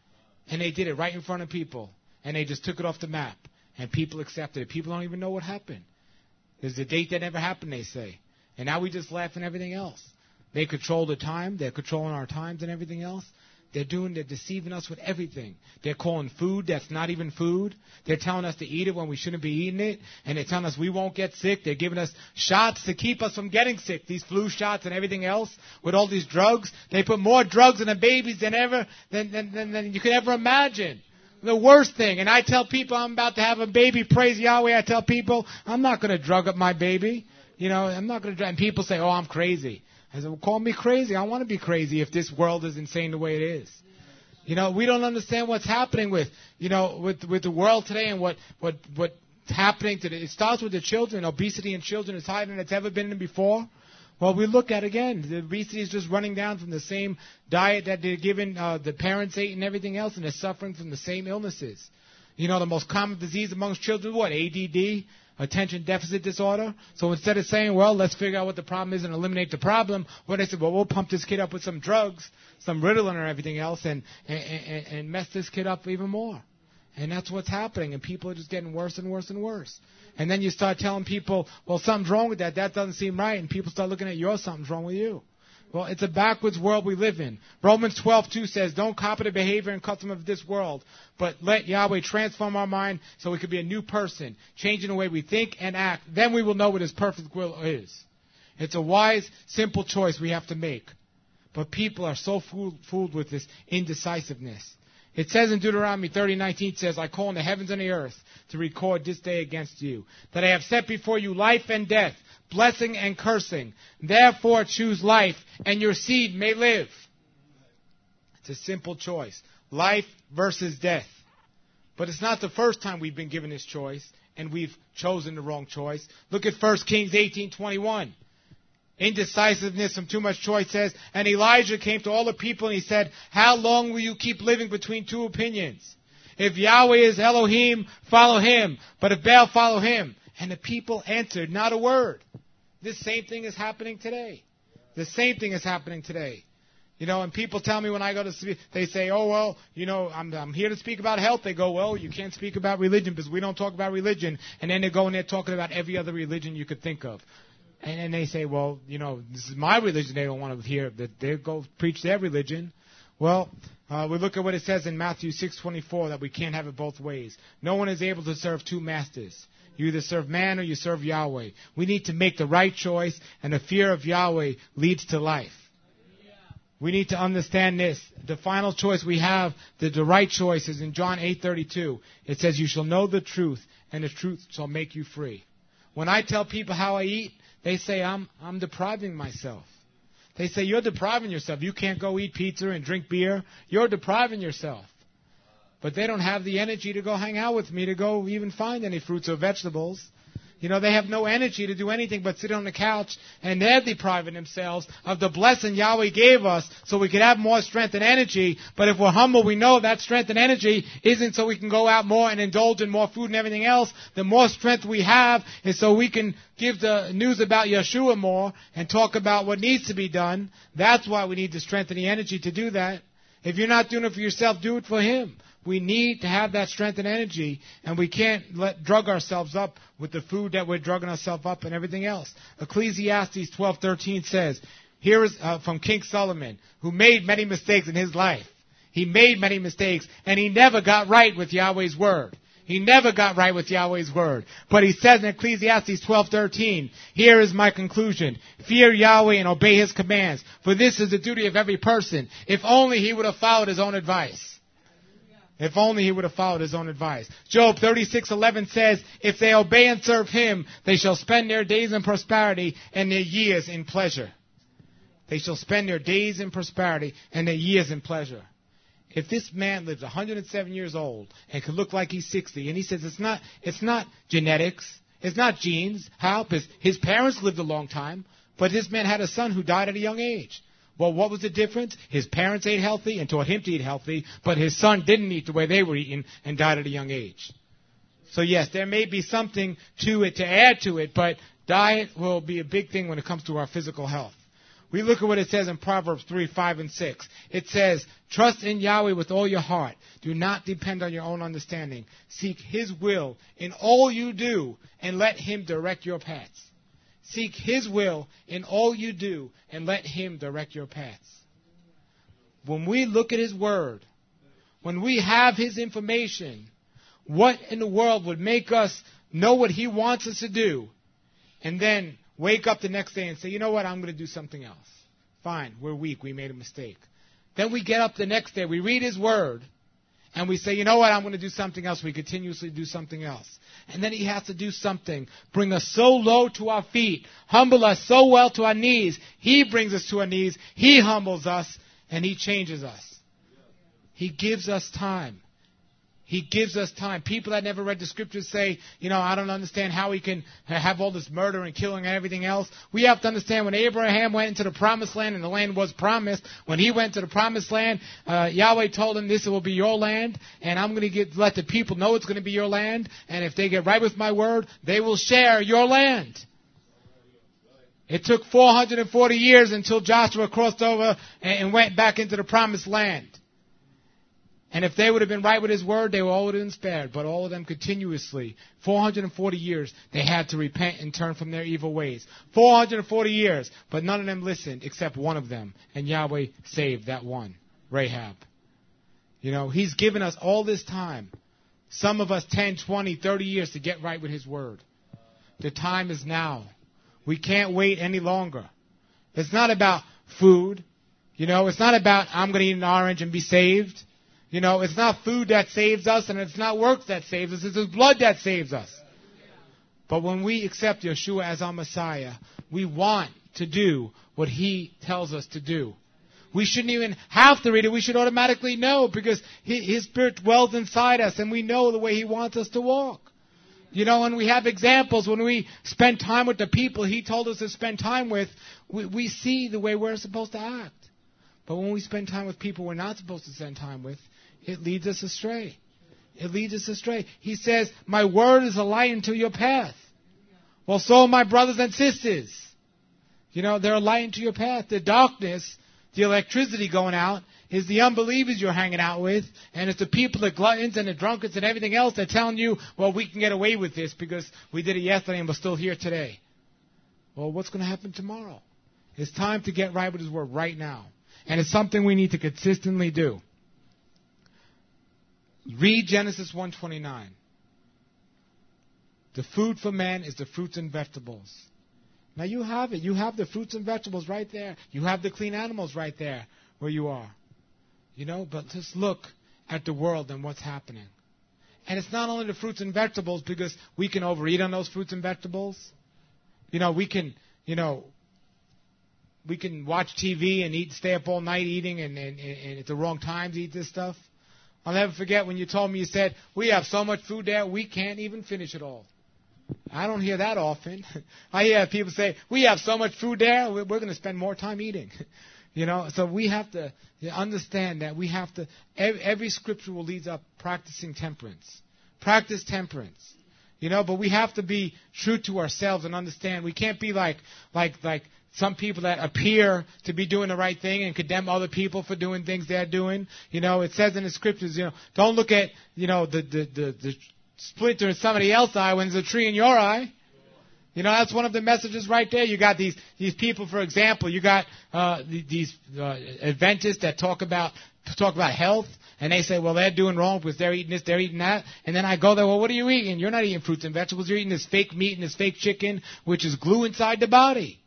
Speaker 2: And they did it right in front of people. And they just took it off the map. And people accepted it. People don't even know what happened. There's a date that never happened, they say. And now we just laugh and everything else. They control the time. They're controlling our times and everything else. They're doing, they're deceiving us with everything. They're calling food that's not even food. They're telling us to eat it when we shouldn't be eating it. And they're telling us we won't get sick. They're giving us shots to keep us from getting sick. These flu shots and everything else with all these drugs. They put more drugs in the babies than ever, than, than, than, than you could ever imagine. The worst thing. And I tell people I'm about to have a baby. Praise Yahweh. I tell people I'm not going to drug up my baby. You know, I'm not going to drug. And people say, oh, I'm crazy. I said, well, call me crazy. I want to be crazy if this world is insane the way it is. You know, we don't understand what's happening with, you know, with with the world today and what what what's happening today. It starts with the children. Obesity in children is higher than it's ever been before. Well, we look at again, the obesity is just running down from the same diet that they're giving uh, the parents ate and everything else, and they're suffering from the same illnesses. You know, the most common disease amongst children, what, A D D? Attention deficit disorder. So instead of saying, well, let's figure out what the problem is and eliminate the problem, what they said, well, we'll pump this kid up with some drugs, some Ritalin or everything else, and, and, and, and mess this kid up even more. And that's what's happening, and people are just getting worse and worse and worse. And then you start telling people, well, something's wrong with that. That doesn't seem right. And people start looking at you, oh, something's wrong with you. Well, it's a backwards world we live in. Romans twelve two says, don't copy the behavior and custom of this world, but let Yahweh transform our mind so we could be a new person, changing the way we think and act. Then we will know what His perfect will is. It's a wise, simple choice we have to make. But people are so fooled, fooled with this indecisiveness. It says in Deuteronomy thirty nineteen, it says, I call on the heavens and the earth to record this day against you, that I have set before you life and death, blessing and cursing. Therefore choose life, and your seed may live. It's a simple choice. Life versus death. But it's not the first time we've been given this choice, and we've chosen the wrong choice. Look at First Kings eighteen twenty-one. Indecisiveness from too much choice says, and Elijah came to all the people and he said, how long will you keep living between two opinions? If Yahweh is Elohim, follow him. But if Baal, follow him. And the people answered, not a word. This same thing is happening today. The same thing is happening today. You know, and people tell me when I go to speak, they say, oh, well, you know, I'm, I'm here to speak about health. They go, well, you can't speak about religion because we don't talk about religion. And then they go and they're talking about every other religion you could think of. And then they say, well, you know, this is my religion. They don't want to hear that. They go preach their religion. Well, uh, we look at what it says in Matthew six twenty-four, that we can't have it both ways. No one is able to serve two masters. You either serve man or you serve Yahweh. We need to make the right choice, and the fear of Yahweh leads to life. We need to understand this. The final choice we have, the, the right choice, is in John eight thirty-two. It says, you shall know the truth, and the truth shall make you free. When I tell people how I eat, they say, I'm I'm depriving myself. They say, you're depriving yourself. You can't go eat pizza and drink beer. You're depriving yourself. But they don't have the energy to go hang out with me, to go even find any fruits or vegetables. You know, they have no energy to do anything but sit on the couch, and they're depriving themselves of the blessing Yahweh gave us so we could have more strength and energy. But if we're humble, we know that strength and energy isn't so we can go out more and indulge in more food and everything else. The more strength we have is so we can give the news about Yeshua more and talk about what needs to be done. That's why we need the strength and the energy to do that. If you're not doing it for yourself, do it for Him. We need to have that strength and energy, and we can't let drug ourselves up with the food that we're drugging ourselves up and everything else. Ecclesiastes twelve thirteen says, here is uh, from King Solomon, who made many mistakes in his life. He made many mistakes, and he never got right with Yahweh's word. He never got right with Yahweh's word. But he says in Ecclesiastes twelve thirteen, here is my conclusion. Fear Yahweh and obey His commands, for this is the duty of every person. If only he would have followed his own advice. If only he would have followed his own advice. Job thirty-six eleven says, if they obey and serve Him, they shall spend their days in prosperity and their years in pleasure. They shall spend their days in prosperity and their years in pleasure. If this man lives one hundred seven years old and could look like he's sixty, and he says it's not, it's not genetics, it's not genes. How? Because his parents lived a long time, but this man had a son who died at a young age. Well, what was the difference? His parents ate healthy and taught him to eat healthy, but his son didn't eat the way they were eating and died at a young age. So yes, there may be something to it to add to it, but diet will be a big thing when it comes to our physical health. We look at what it says in Proverbs three, five, and six. It says, trust in Yahweh with all your heart. Do not depend on your own understanding. Seek His will in all you do, and let Him direct your paths. Seek His will in all you do, and let Him direct your paths. When we look at His word, when we have His information, what in the world would make us know what He wants us to do, and then wake up the next day and say, you know what, I'm going to do something else. Fine, we're weak, we made a mistake. Then we get up the next day, we read His word, and we say, you know what, I'm going to do something else. We continuously do something else. And then He has to do something. Bring us so low to our feet. Humble us so well to our knees. He brings us to our knees. He humbles us. And He changes us. He gives us time. He gives us time. People that never read the scriptures say, you know, I don't understand how He can have all this murder and killing and everything else. We have to understand when Abraham went into the promised land, and the land was promised, when he went to the promised land, uh, Yahweh told him, this will be your land, and I'm going to get, let the people know it's going to be your land, and if they get right with my word, they will share your land. It took four hundred forty years until Joshua crossed over and went back into the promised land. And if they would have been right with his word, they all would have been spared. But all of them continuously, four hundred forty years, they had to repent and turn from their evil ways. four hundred forty years, but none of them listened except one of them. And Yahweh saved that one, Rahab. You know, he's given us all this time. Some of us ten, twenty, thirty years to get right with his word. The time is now. We can't wait any longer. It's not about food. You know, it's not about I'm going to eat an orange and be saved. You know, it's not food that saves us, and it's not works that saves us. It's his blood that saves us. But when we accept Yeshua as our Messiah, we want to do what he tells us to do. We shouldn't even have to read it. We should automatically know, because his Spirit dwells inside us, and we know the way he wants us to walk. You know, and we have examples. When we spend time with the people he told us to spend time with, we, we see the way we're supposed to act. But when we spend time with people we're not supposed to spend time with, it leads us astray. It leads us astray. He says, my word is a light into your path. Well, so are my brothers and sisters. You know, they're a light into your path. The darkness, the electricity going out, is the unbelievers you're hanging out with, and it's the people, the gluttons and the drunkards and everything else that telling you, well, we can get away with this because we did it yesterday and we're still here today. Well, what's going to happen tomorrow? It's time to get right with his word right now. And it's something we need to consistently do. Read Genesis one twenty-nine. The food for man is the fruits and vegetables. Now you have it. You have the fruits and vegetables right there. You have the clean animals right there where you are. You know, but just look at the world and what's happening. And it's not only the fruits and vegetables, because we can overeat on those fruits and vegetables. You know, we can, you know, we can watch T V and eat, stay up all night eating, and, and, and at the wrong times eat this stuff. I'll never forget when you told me, you said, we have so much food there, we can't even finish it all. I don't hear that often. I hear people say, we have so much food there, we're going to spend more time eating. You know, so we have to understand that we have to, every, every scripture will lead up practicing temperance. Practice temperance. You know, but we have to be true to ourselves and understand we can't be like, like, like some people that appear to be doing the right thing and condemn other people for doing things they're doing. You know, it says in the scriptures, you know, don't look at, you know, the, the, the, the splinter in somebody else's eye when there's a tree in your eye. You know, that's one of the messages right there. You got these these people, for example, you got uh, these uh, Adventists that talk about talk about health, and they say, well, they're doing wrong because they're eating this, they're eating that. And then I go there, well, what are you eating? You're not eating fruits and vegetables. You're eating this fake meat and this fake chicken, which is glue inside the body.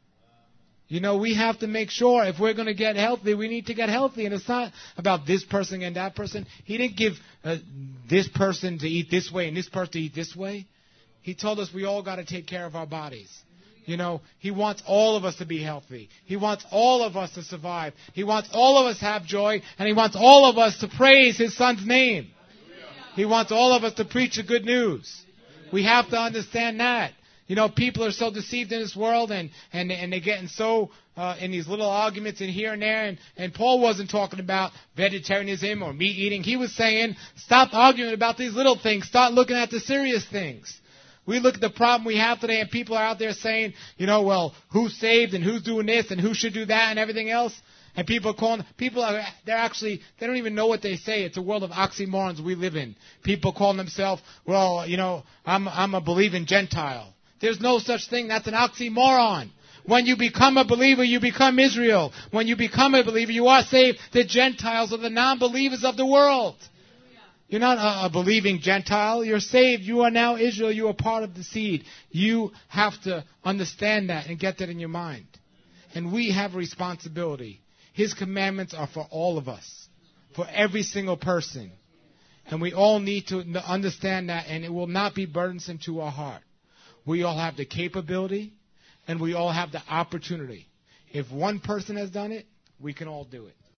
Speaker 2: You know, we have to make sure if we're going to get healthy, we need to get healthy. And it's not about this person and that person. He didn't give uh, this person to eat this way and this person to eat this way. He told us we all got to take care of our bodies. You know, he wants all of us to be healthy. He wants all of us to survive. He wants all of us to have joy. And he wants all of us to praise his son's name. He wants all of us to preach the good news. We have to understand that. You know, people are so deceived in this world, and, and, and they're getting so uh, in these little arguments in here and there. And, and Paul wasn't talking about vegetarianism or meat eating. He was saying, stop arguing about these little things. Start looking at the serious things. We look at the problem we have today, and people are out there saying, you know, well, who's saved and who's doing this and who should do that and everything else. And people are calling, people are, they're actually, they don't even know what they say. It's a world of oxymorons we live in. People calling themselves, well, you know, I'm, I'm a believing Gentile. There's no such thing. That's an oxymoron. When you become a believer, you become Israel. When you become a believer, you are saved. The Gentiles are the non-believers of the world. You're not a, a believing Gentile. You're saved. You are now Israel. You are part of the seed. You have to understand that and get that in your mind. And we have a responsibility. His commandments are for all of us, for every single person. And we all need to understand that, and it will not be burdensome to our heart. We all have the capability, and we all have the opportunity. If one person has done it, we can all do it.